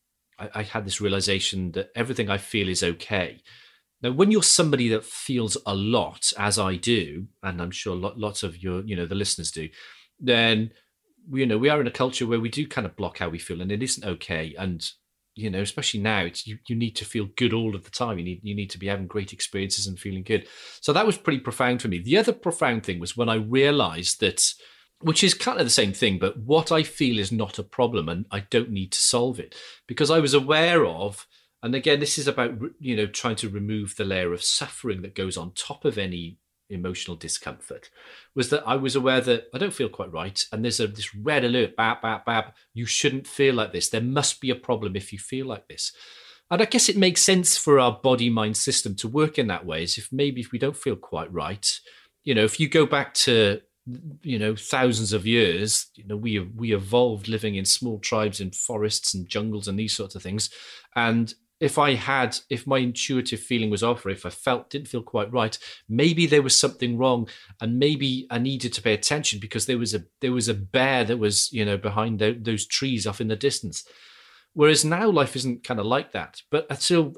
I had this realization that everything I feel is okay. Now, when you're somebody that feels a lot, as I do, and I'm sure lots of your, the listeners do, then, we are in a culture where we do kind of block how we feel, and it isn't okay. And, especially now, it's you need to feel good all of the time. You need to be having great experiences and feeling good. So that was pretty profound for me. The other profound thing was when I realized that, which is kind of the same thing, but what I feel is not a problem, and I don't need to solve it, because I was aware of. And again, this is about, trying to remove the layer of suffering that goes on top of any emotional discomfort, was that I was aware that I don't feel quite right. And there's this red alert, bap, bap, bap. You shouldn't feel like this. There must be a problem if you feel like this. And I guess it makes sense for our body-mind system to work in that way, as if we don't feel quite right, if you go back to, thousands of years, we evolved living in small tribes in forests and jungles and these sorts of things. And if my intuitive feeling was off, or if I didn't feel quite right, maybe there was something wrong, and maybe I needed to pay attention because there was a bear that was, behind those trees off in the distance. Whereas now life isn't kind of like that. But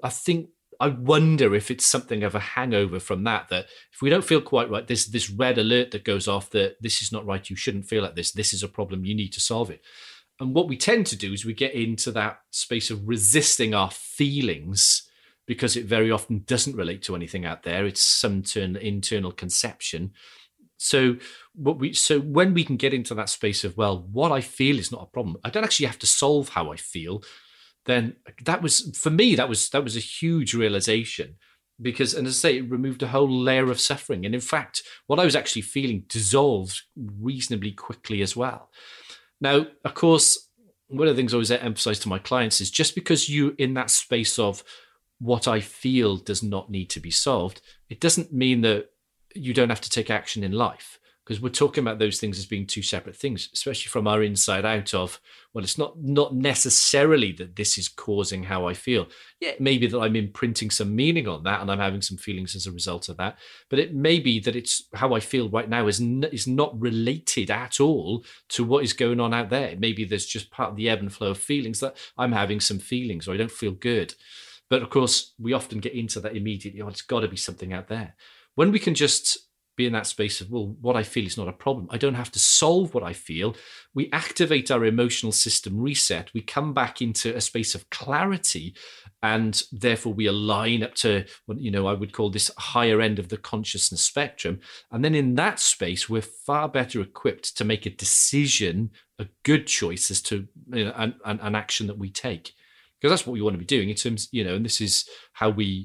I wonder if it's something of a hangover from that if we don't feel quite right, there's this red alert that goes off that this is not right, you shouldn't feel like this, this is a problem, you need to solve it. And what we tend to do is we get into that space of resisting our feelings, because it very often doesn't relate to anything out there. It's some internal conception. So when we can get into that space of, well, what I feel is not a problem, I don't actually have to solve how I feel, then that was, for me, that was a huge realization. Because, and as I say, it removed a whole layer of suffering. And in fact, what I was actually feeling dissolved reasonably quickly as well. Now, of course, one of the things I always emphasize to my clients is, just because you're in that space of what I feel does not need to be solved, it doesn't mean that you don't have to take action in life. Because we're talking about those things as being 2 separate things, especially from our inside out of, well, it's not necessarily that this is causing how I feel. Yeah, it may be that I'm imprinting some meaning on that and I'm having some feelings as a result of that. But it may be that it's how I feel right now is not related at all to what is going on out there. Maybe there's just part of the ebb and flow of feelings that I'm having some feelings or I don't feel good. But of course, we often get into that immediately, it's got to be something out there. when we can just be in that space of, well, what I feel is not a problem. I don't have to solve what I feel. We activate our emotional system reset. We come back into a space of clarity, and therefore we align up to what, I would call this higher end of the consciousness spectrum. And then in that space, we're far better equipped to make a decision, a good choice as to an action that we take. Because that's what we want to be doing in terms, and this is how we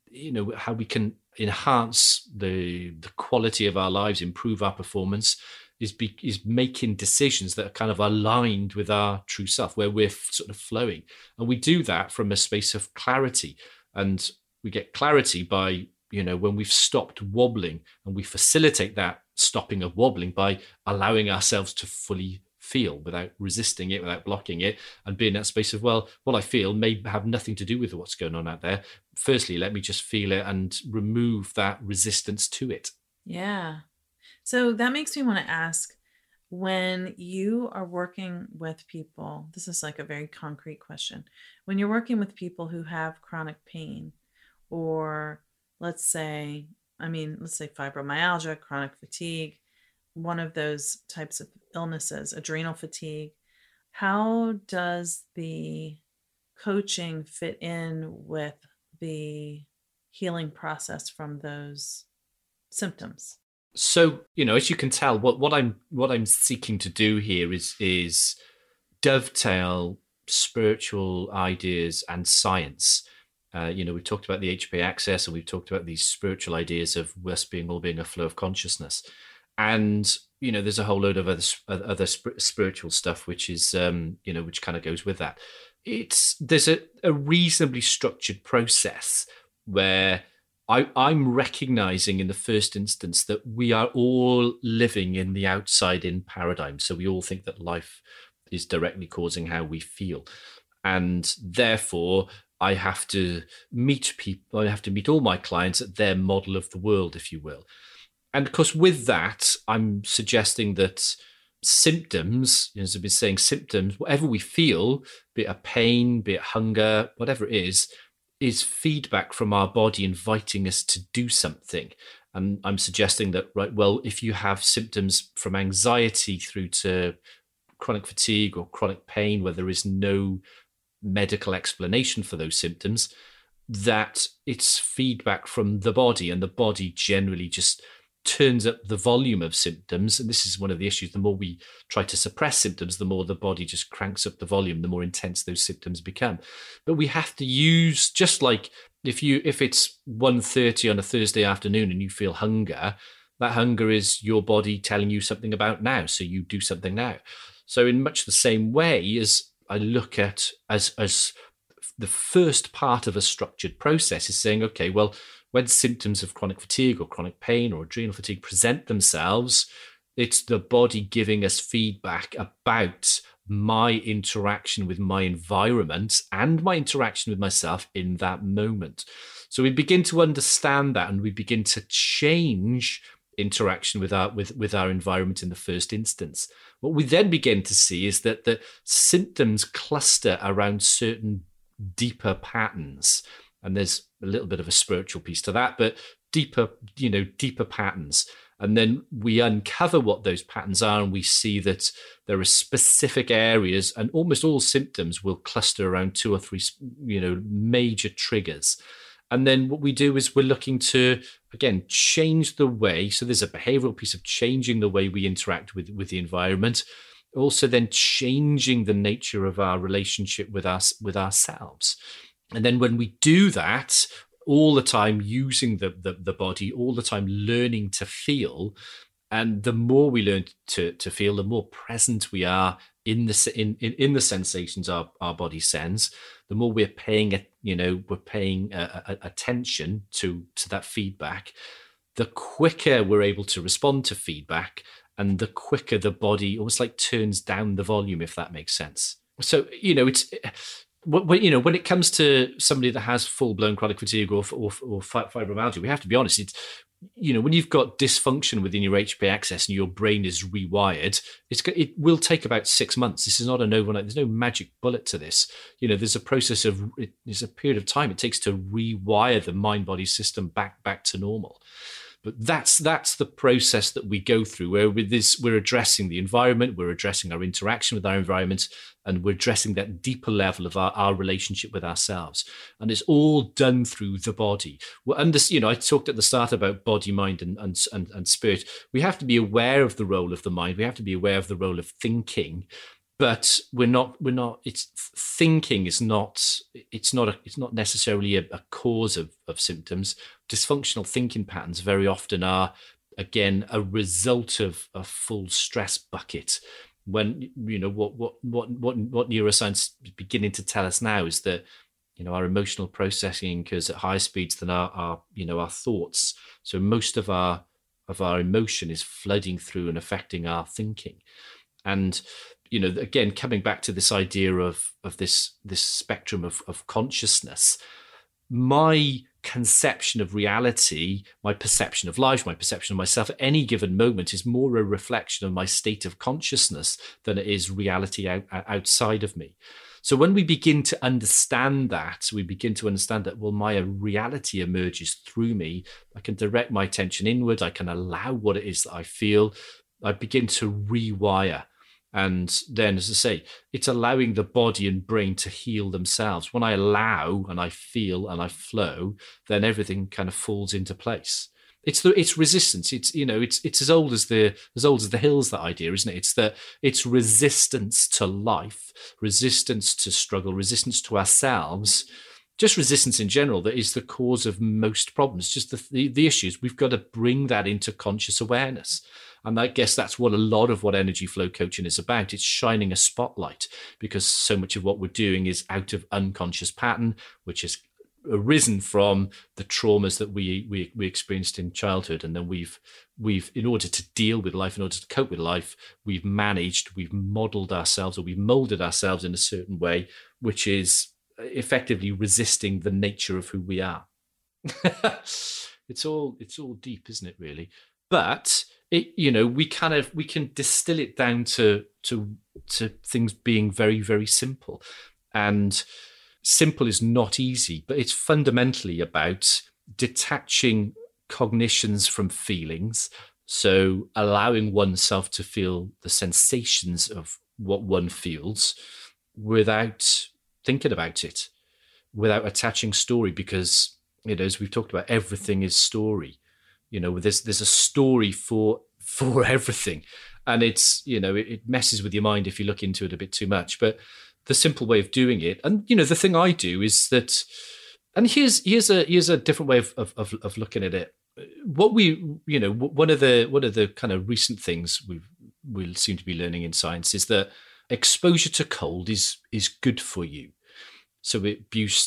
can enhance the quality of our lives, improve our performance, is making decisions that are kind of aligned with our true self, where we're sort of flowing. And we do that from a space of clarity. And we get clarity by, when we've stopped wobbling, and we facilitate that stopping of wobbling by allowing ourselves to fully feel without resisting it, without blocking it, and be in that space of, well, what I feel may have nothing to do with what's going on out there. Firstly, let me just feel it and remove that resistance to it. Yeah. So that makes me want to ask, when you are working with people, this is like a very concrete question. When you're working with people who have chronic pain, or let's say fibromyalgia, chronic fatigue, one of those types of illnesses, adrenal fatigue, how does the coaching fit in with the healing process from those symptoms? So, as you can tell, what I'm seeking to do here is dovetail spiritual ideas and science. We've talked about the HPA axis, and we've talked about these spiritual ideas of us all being a flow of consciousness. And, there's a whole load of other spiritual stuff, which is, which kind of goes with that. There's a reasonably structured process where I'm recognizing in the first instance that we are all living in the outside-in paradigm. So we all think that life is directly causing how we feel. And therefore, I have to meet people. I have to meet all my clients at their model of the world, if you will. And of course, with that, I'm suggesting that symptoms, as I've been saying, symptoms, whatever we feel, be it a pain, be it hunger, whatever it is feedback from our body inviting us to do something. And I'm suggesting that, if you have symptoms from anxiety through to chronic fatigue or chronic pain, where there is no medical explanation for those symptoms, that it's feedback from the body, and the body generally just turns up the volume of symptoms. And this is one of the issues. The more we try to suppress symptoms, the more the body just cranks up the volume, the more intense those symptoms become. But we have to use, just like if it's 1:30 on a Thursday afternoon and you feel hunger, that hunger is your body telling you something about now. So you do something now. So in much the same way as I look at as the first part of a structured process is saying, okay, well, when symptoms of chronic fatigue or chronic pain or adrenal fatigue present themselves, it's the body giving us feedback about my interaction with my environment and my interaction with myself in that moment. So we begin to understand that, and we begin to change interaction with our environment in the first instance. What we then begin to see is that the symptoms cluster around certain deeper patterns. And there's a little bit of a spiritual piece to that, but deeper patterns. And then we uncover what those patterns are, and we see that there are specific areas, and almost all symptoms will cluster around 2 or 3, major triggers. And then what we do is we're looking to, again, change the way. So there's a behavioral piece of changing the way we interact with the environment. Also then changing the nature of our relationship with ourselves. And then when we do that, all the time using the body, all the time learning to feel, and the more we learn to feel, the more present we are in the sensations our body sends, the more we're paying attention to that feedback, the quicker we're able to respond to feedback, and the quicker the body almost like turns down the volume, if that makes sense. So, it's when it comes to somebody that has full-blown chronic fatigue or fibromyalgia, we have to be honest. It's, when you've got dysfunction within your HPA axis and your brain is rewired, it will take about 6 months. This is not an overnight. There's no magic bullet to this. There's a process there's a period of time it takes to rewire the mind-body system back to normal. But that's the process that we go through, where with this, we're addressing the environment, we're addressing our interaction with our environment, and we're addressing that deeper level of our relationship with ourselves. And it's all done through the body. And this, I talked at the start about body, mind, and spirit. We have to be aware of the role of the mind. We have to be aware of the role of thinking. But it's thinking is not necessarily a cause of symptoms. Dysfunctional thinking patterns very often are, again, a result of a full stress bucket. When, what neuroscience is beginning to tell us now is that, our emotional processing occurs at higher speeds than our thoughts. So most of our emotion is flooding through and affecting our thinking. And again, coming back to this idea of this spectrum of consciousness, my conception of reality, my perception of life, my perception of myself at any given moment is more a reflection of my state of consciousness than it is reality outside of me. So when we begin to understand that, well, my reality emerges through me. I can direct my attention inward. I can allow what it is that I feel. I begin to rewire. And then, as I say, it's allowing the body and brain to heal themselves. When I allow and I feel and I flow, then everything kind of falls into place. It's resistance. It's as old as the hills, that idea, isn't it? It's resistance to life, resistance to struggle, resistance to ourselves, just resistance in general that is the cause of most problems. Just the issues. We've got to bring that into conscious awareness. And I guess that's what a lot of what energy flow coaching is about. It's shining a spotlight, because so much of what we're doing is out of unconscious pattern, which has arisen from the traumas that we experienced in childhood. And then we've, in order to deal with life, in order to cope with life, we've modeled ourselves, or we've molded ourselves in a certain way, which is effectively resisting the nature of who we are. It's all deep, isn't it, really? But we can distill it down to things being very, very simple. And simple is not easy, but it's fundamentally about detaching cognitions from feelings. So allowing oneself to feel the sensations of what one feels without thinking about it, without attaching story, because, as we've talked about, everything is story. There's a story for everything, and it messes with your mind if you look into it a bit too much. But the simple way of doing it, and the thing I do is that, and here's a different way of looking at it. What one of the kind of recent things we'll seem to be learning in science is that exposure to cold is good for you. So it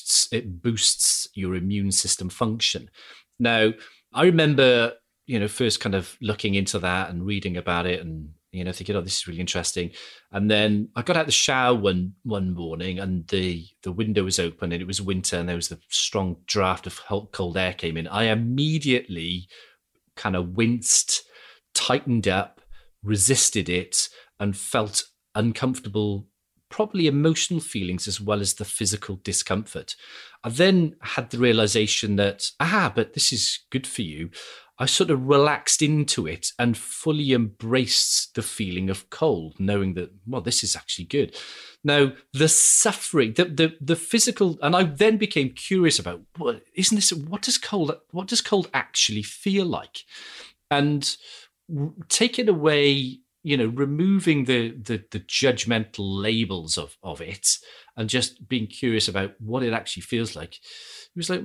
boosts your immune system function. Now, I remember, first kind of looking into that and reading about it and, thinking, oh, this is really interesting. And then I got out the shower one morning, and the window was open, and it was winter, and there was a strong draft of cold air came in. I immediately kind of winced, tightened up, resisted it, and felt uncomfortable, probably emotional feelings as well as the physical discomfort. I then had the realization that, but this is good for you. I sort of relaxed into it and fully embraced the feeling of cold, knowing that, well, this is actually good. Now, the suffering, the physical, and I then became curious about, what does cold actually feel like? And taking away, removing the judgmental labels of it, and just being curious about what it actually feels like. It was like,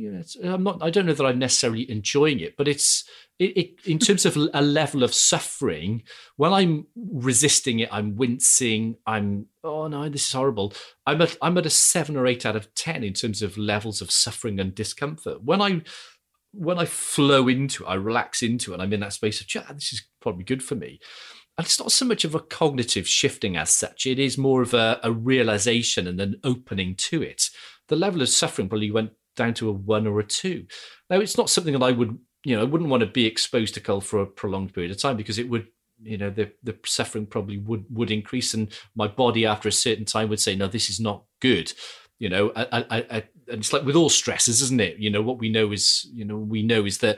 I don't know that I'm necessarily enjoying it, but it in terms of a level of suffering, when I'm resisting it, I'm wincing, oh no, this is horrible. I'm at a 7 or 8 out of 10 in terms of levels of suffering and discomfort. When I flow into it, I relax into it, and I'm in that space of, this is probably good for me. And it's not so much of a cognitive shifting as such. It is more of a realization and an opening to it. The level of suffering probably went down to a 1 or a 2. Now, it's not something that I wouldn't want to be exposed to cold for a prolonged period of time, because it would, the suffering probably would increase, and my body after a certain time would say, no, this is not good. and it's like with all stresses, isn't it? What we know is that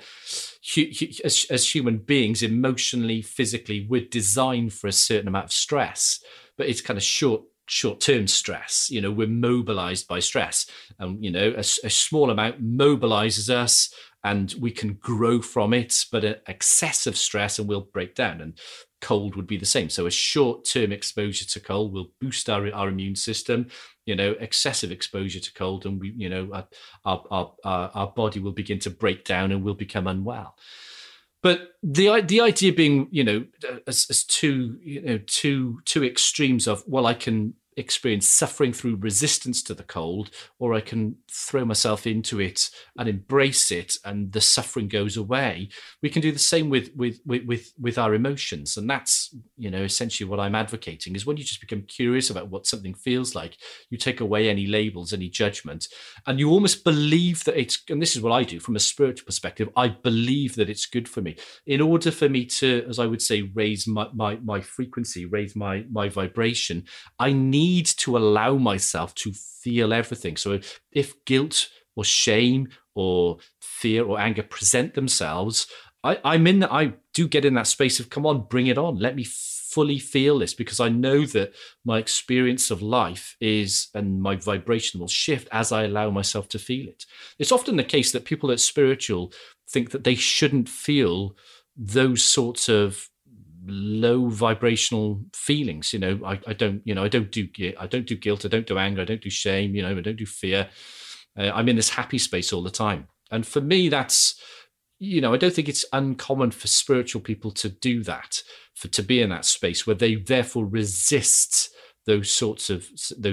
as human beings, emotionally, physically, we're designed for a certain amount of stress, but it's kind of short-term stress. We're mobilized by stress, and a small amount mobilizes us and we can grow from it, but an excessive stress and we'll break down. And cold would be the same. So a short-term exposure to cold will boost our immune system. Excessive exposure to cold, and our body will begin to break down and we'll become unwell. But the idea being, as two extremes of, well, I can experience suffering through resistance to the cold, or I can throw myself into it and embrace it, and the suffering goes away. We can do the same with our emotions, and that's essentially what I'm advocating. Is when you just become curious about what something feels like, you take away any labels, any judgment, and you almost believe that it's. And this is what I do from a spiritual perspective. I believe that it's good for me. In order for me to, as I would say, raise my frequency, raise my vibration, I need to allow myself to feel everything. So if guilt or shame or fear or anger present themselves, I do get in that space of, come on, bring it on. Let me fully feel this, because I know that my experience of life and my vibration will shift as I allow myself to feel it. It's often the case that people that are spiritual think that they shouldn't feel those sorts of low vibrational feelings. I don't do guilt, I don't do anger, I don't do shame, I don't do fear. I'm in this happy space all the time. And for me, that's, I don't think it's uncommon for spiritual people to do that, to be in that space where they therefore resist those sorts of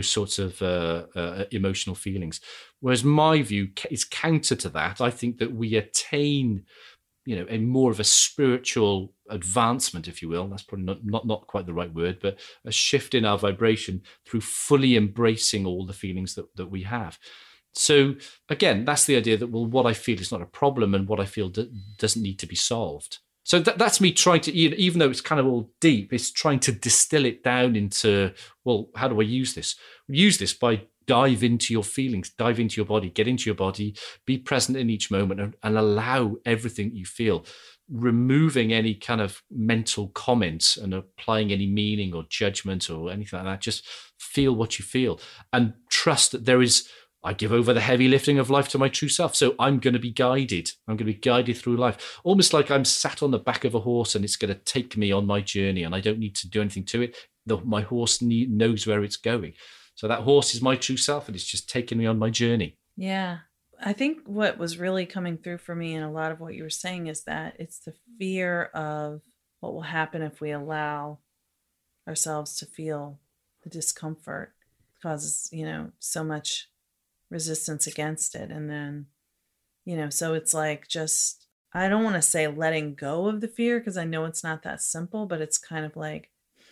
emotional feelings. Whereas my view is counter to that. I think that we attain a more of a spiritual advancement, if you will. That's probably not quite the right word, but a shift in our vibration through fully embracing all the feelings that we have. So again, that's the idea that, well, what I feel is not a problem, and what I feel doesn't need to be solved. So that's me trying to, even though it's kind of all deep, it's trying to distill it down into, well, how do I use this? Use this by dive into your feelings, dive into your body, get into your body, be present in each moment, and allow everything you feel, removing any kind of mental comments and applying any meaning or judgment or anything like that. Just feel what you feel and trust that I give over the heavy lifting of life to my true self. So I'm going to be guided. I'm going to be guided through life, almost like I'm sat on the back of a horse and it's going to take me on my journey, and I don't need to do anything to it. My horse knows where it's going. So that horse is my true self, and it's just taking me on my journey. Yeah. I think what was really coming through for me in a lot of what you were saying is that it's the fear of what will happen if we allow ourselves to feel the discomfort. It causes, so much resistance against it. And then, so it's like just, I don't want to say letting go of the fear, because I know it's not that simple, but it's kind of like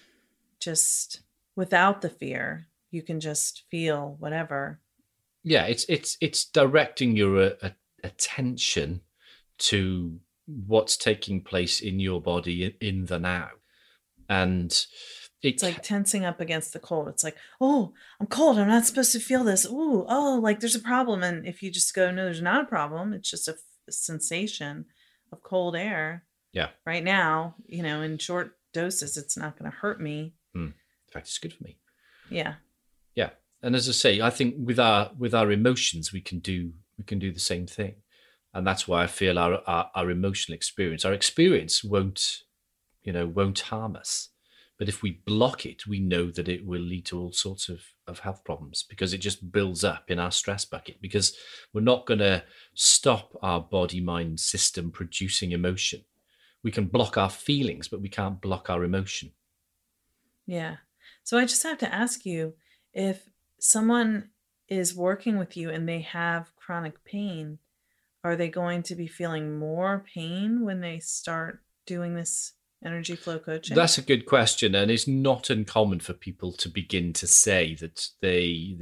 just without the fear, you can just feel whatever. Yeah, it's directing your attention to what's taking place in your body in the now. And it's like tensing up against the cold. It's like, oh, I'm cold. I'm not supposed to feel this. Ooh, oh, like there's a problem. And if you just go, no, there's not a problem. It's just a sensation of cold air. Yeah. Right now, in short doses, it's not going to hurt me. In fact, it's good for me. Yeah. Yeah. And as I say, I think with our emotions, we can do the same thing. And that's why I feel our emotional experience, our experience won't harm us. But if we block it, we know that it will lead to all sorts of health problems, because it just builds up in our stress bucket, because we're not going to stop our body, mind system producing emotion. We can block our feelings, but we can't block our emotion. Yeah. So I just have to ask you, if someone is working with you and they have chronic pain, are they going to be feeling more pain when they start doing this energy flow coaching? That's a good question, and it's not uncommon for people to begin to say that they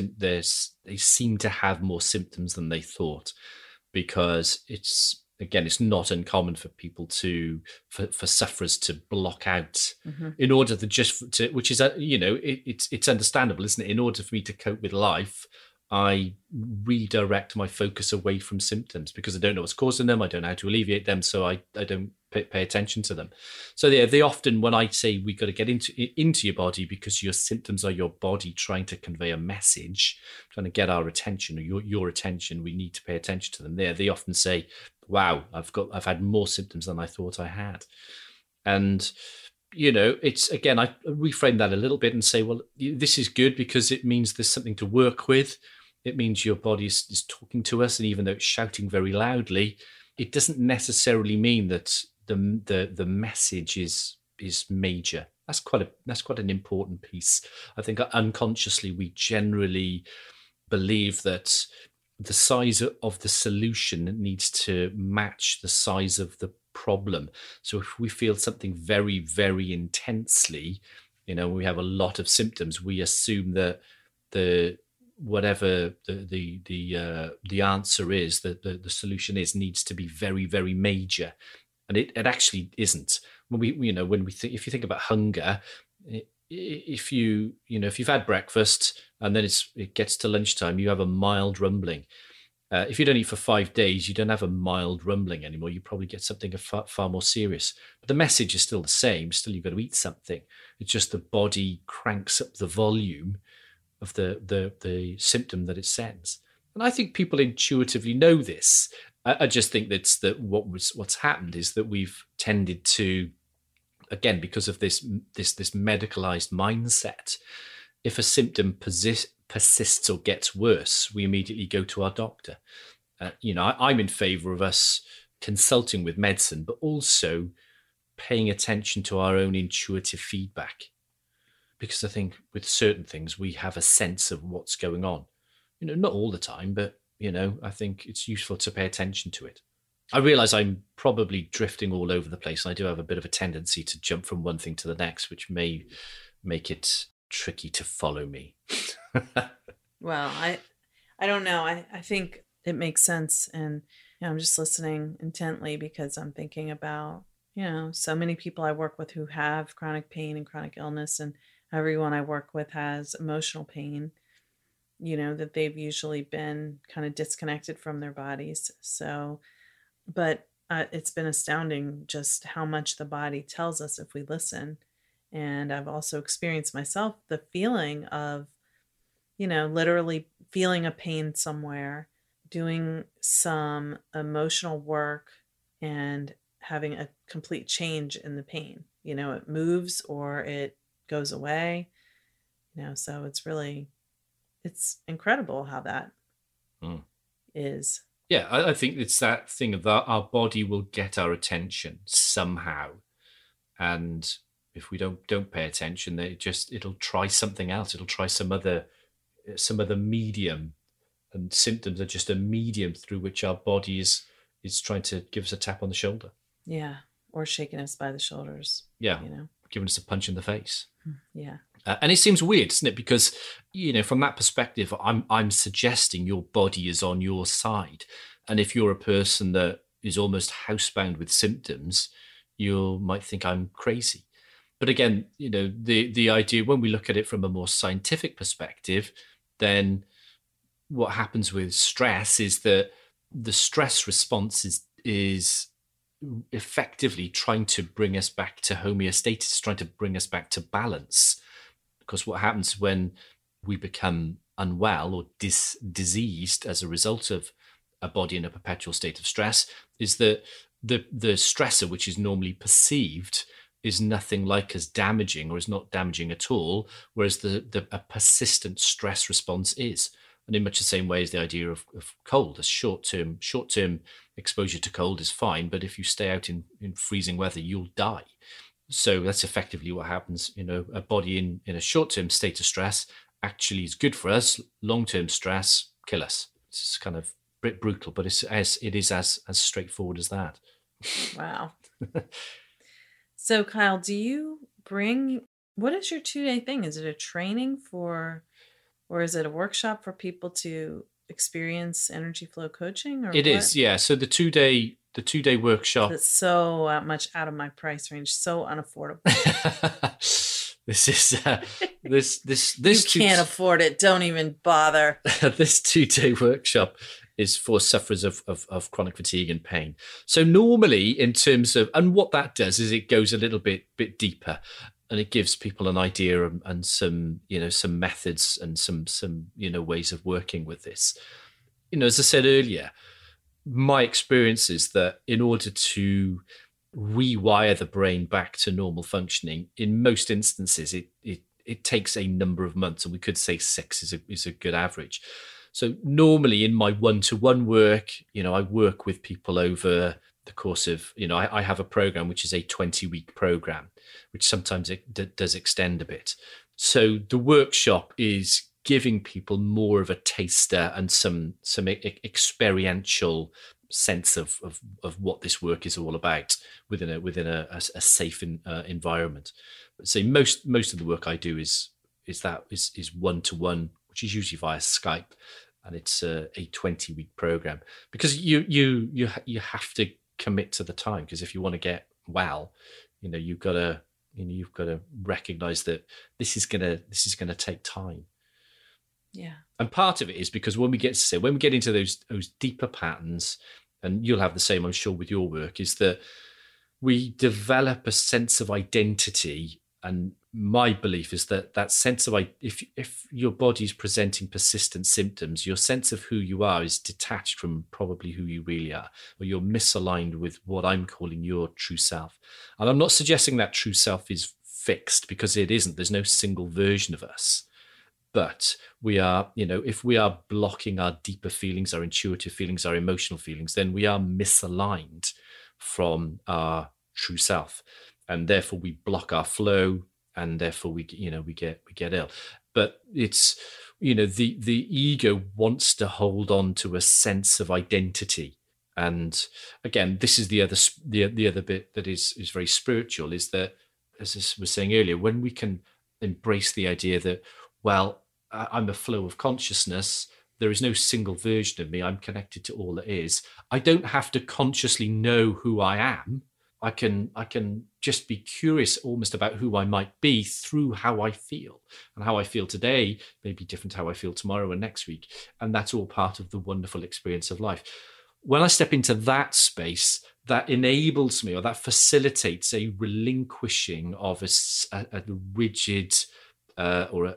seem to have more symptoms than they thought, because it's not uncommon for people for sufferers to block out in order to which is it's understandable, isn't it? In order for me to cope with life, I redirect my focus away from symptoms because I don't know what's causing them. I don't know how to alleviate them. So I don't pay attention to them. So they often, when I say we got to get into your body because your symptoms are your body trying to convey a message, trying to get our attention or your attention, we need to pay attention to them. They often say, wow, I've had more symptoms than I thought I had. And it's, again, I reframe that a little bit and say, well, this is good because it means there's something to work with. It means your body is talking to us. And even though it's shouting very loudly, it doesn't necessarily mean that the message is major. That's quite an important piece. I think unconsciously we generally believe that the size of the solution needs to match the size of the problem. So if we feel something very, very intensely, we have a lot of symptoms, we assume that whatever the answer is, that the solution needs to be very, very major, and it actually isn't. When if you think about hunger, if you've had breakfast and then it gets to lunchtime, you have a mild rumbling. If you don't eat for 5 days, you don't have a mild rumbling anymore. You probably get something far more serious. But the message is still the same. Still, you've got to eat something. It's just the body cranks up the volume of the symptom that it sends. And I think people intuitively know this. I just think that's what's happened is that we've tended to, again, because of this medicalized mindset, if a symptom persists or gets worse, we immediately go to our doctor. I'm in favor of us consulting with medicine, but also paying attention to our own intuitive feedback. Because I think with certain things, we have a sense of what's going on. Not all the time, but, I think it's useful to pay attention to it. I realize I'm probably drifting all over the place, and I do have a bit of a tendency to jump from one thing to the next, which may make it tricky to follow me. Well, I don't know. I think it makes sense. And I'm just listening intently because I'm thinking about, so many people I work with who have chronic pain and chronic illness, and everyone I work with has emotional pain, that they've usually been kind of disconnected from their bodies. So, but it's been astounding just how much the body tells us if we listen. And I've also experienced myself the feeling of, literally feeling a pain somewhere, doing some emotional work and having a complete change in the pain. It moves or it goes away, so it's incredible how that is. Yeah, I think it's that thing of our body will get our attention somehow. And if we don't pay attention, it'll try something else. It'll try some other medium, and symptoms are just a medium through which our body is trying to give us a tap on the shoulder. Yeah, or shaking us by the shoulders. Yeah, giving us a punch in the face. Yeah. And it seems weird, doesn't it? Because, from that perspective, I'm suggesting your body is on your side. And if you're a person that is almost housebound with symptoms, you might think I'm crazy. But again, the idea, when we look at it from a more scientific perspective, then what happens with stress is that the stress response is effectively trying to bring us back to homeostasis, trying to bring us back to balance. Because what happens when we become unwell or diseased as a result of a body in a perpetual state of stress is that the stressor, which is normally perceived, is nothing like as damaging or is not damaging at all, whereas a persistent stress response is. And in much the same way as the idea of cold, a short-term exposure to cold is fine, but if you stay out in freezing weather, you'll die. So that's effectively what happens. A body in a short-term state of stress actually is good for us. Long-term stress, kill us. It's kind of a bit brutal, but it is as straightforward as that. Wow. So Kyle, what is your 2-day thing? Is it a training or is it a workshop for people to experience energy flow coaching? Or it is, yeah. So the 2-day workshop. It's so much out of my price range, so unaffordable. This is this You can't afford it. Don't even bother. This 2-day workshop is for sufferers of chronic fatigue and pain. So normally, in terms of, and what that does is it goes a little bit deeper, and it gives people an idea and some methods and some ways of working with this. As I said earlier, my experience is that in order to rewire the brain back to normal functioning, in most instances, it takes a number of months, and we could say 6 is a good average. So normally in my one-to-one work, I work with people over the course of, I have a program which is a 20-week program, which sometimes it does extend a bit. So the workshop is giving people more of a taster and some experiential sense of what this work is all about within a safe environment. So most of the work I do is one-to-one, which is usually via Skype, and it's a 20-week program, because you have to commit to the time, because if you want to get well, you've got to recognize that this is gonna take time. Yeah. And part of it is because when we get into those deeper patterns, and you'll have the same, I'm sure, with your work, is that we develop a sense of identity. And my belief is that sense of, if your body's presenting persistent symptoms, your sense of who you are is detached from probably who you really are, or you're misaligned with what I'm calling your true self. And I'm not suggesting that true self is fixed, because it isn't. There's no single version of us. But we are, if we are blocking our deeper feelings, our intuitive feelings, our emotional feelings, then we are misaligned from our true self. And therefore we block our flow, and therefore we get ill. But it's, the ego wants to hold on to a sense of identity. And again, this is the other bit that is very spiritual, is that, as I was saying earlier, when we can embrace the idea that, well, I'm a flow of consciousness, there is no single version of me, I'm connected to all that is. I don't have to consciously know who I am. I can just be curious almost about who I might be through how I feel. And how I feel today may be different to how I feel tomorrow and next week. And that's all part of the wonderful experience of life. When I step into that space, that enables me, or that facilitates a relinquishing of a rigid or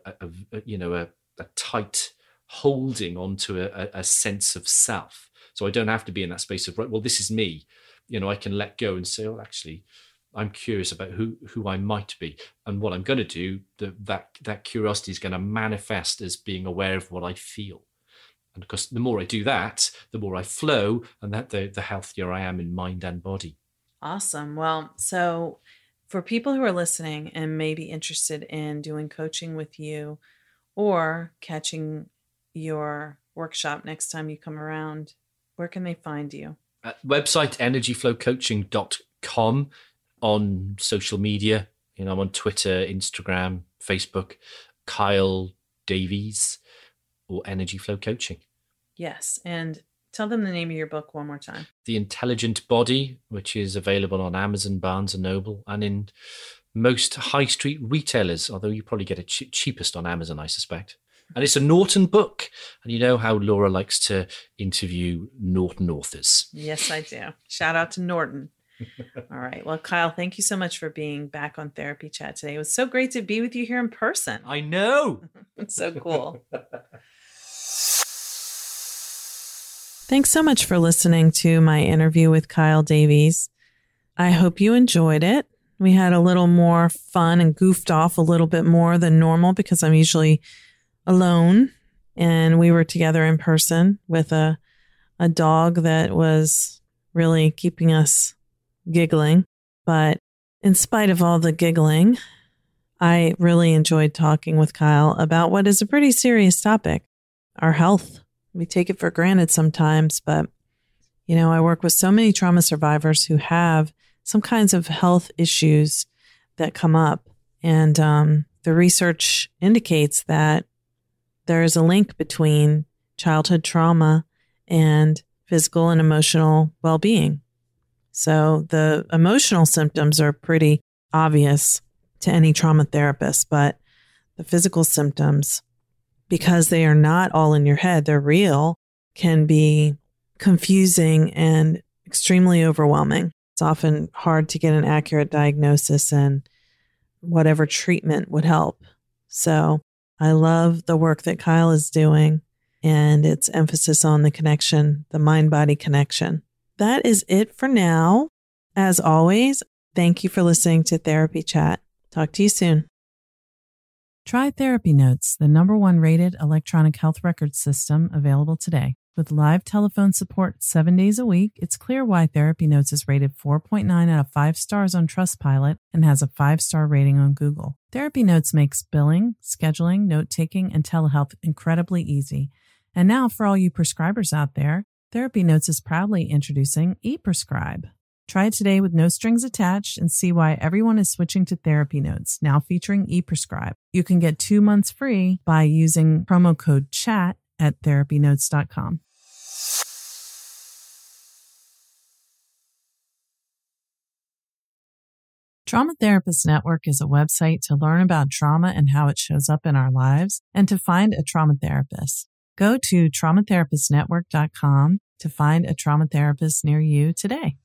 a tight holding onto a sense of self. So I don't have to be in that space of, right, well, this is me. I can let go and say, oh, actually, I'm curious about who I might be, and what I'm going to do. That curiosity is going to manifest as being aware of what I feel. And because the more I do that, the more I flow, and that the healthier I am in mind and body. Awesome. Well, so for people who are listening and may be interested in doing coaching with you or catching your workshop next time you come around, where can they find you? Website energyflowcoaching.com. On social media, I'm on Twitter, Instagram, Facebook, Kyle Davies, or Energy Flow Coaching. Yes, and tell them the name of your book one more time. The Intelligent Body, which is available on Amazon, Barnes & Noble, and in most high street retailers, although you probably get it cheapest on Amazon, I suspect. And it's a Norton book. And you know how Laura likes to interview Norton authors. Yes, I do. Shout out to Norton. All right. Well, Kyle, thank you so much for being back on Therapy Chat today. It was so great to be with you here in person. I know. It's so cool. Thanks so much for listening to my interview with Kyle Davies. I hope you enjoyed it. We had a little more fun and goofed off a little bit more than normal, because I'm usually alone, and we were together in person with a dog that was really keeping us giggling. But in spite of all the giggling, I really enjoyed talking with Kyle about what is a pretty serious topic, our health. We take it for granted sometimes, but I work with so many trauma survivors who have some kinds of health issues that come up, and the research indicates that there is a link between childhood trauma and physical and emotional well-being. So the emotional symptoms are pretty obvious, to any trauma therapist, but the physical symptoms, because they are not all in your head, they're real, can be confusing and extremely overwhelming. It's often hard to get an accurate diagnosis, and whatever treatment would help. So I love the work that Kyle is doing and its emphasis on the connection, the mind-body connection. That is it for now. As always, thank you for listening to Therapy Chat. Talk to you soon. Try Therapy Notes, the #1 rated electronic health record system available today. With live telephone support 7 days a week, it's clear why Therapy Notes is rated 4.9 out of 5 stars on Trustpilot and has a 5-star rating on Google. Therapy Notes makes billing, scheduling, note-taking, and telehealth incredibly easy. And now, for all you prescribers out there, Therapy Notes is proudly introducing ePrescribe. Try it today with no strings attached and see why everyone is switching to Therapy Notes, now featuring ePrescribe. You can get 2 months free by using promo code CHAT at therapynotes.com. Trauma Therapist Network is a website to learn about trauma and how it shows up in our lives and to find a trauma therapist. Go to traumatherapistnetwork.com to find a trauma therapist near you today.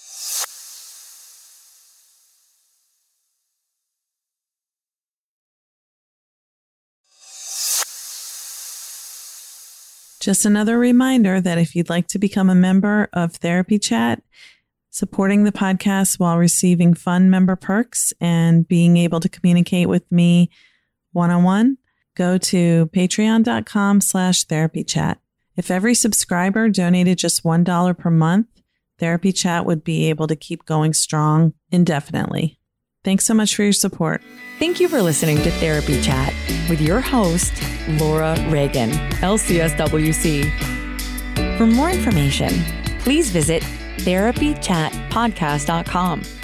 Just another reminder that if you'd like to become a member of Therapy Chat, supporting the podcast while receiving fun member perks and being able to communicate with me one-on-one, go to patreon.com/therapychat. If every subscriber donated just $1 per month, Therapy Chat would be able to keep going strong indefinitely. Thanks so much for your support. Thank you for listening to Therapy Chat with your host, Laura Reagan, LCSWC. For more information, please visit therapychatpodcast.com.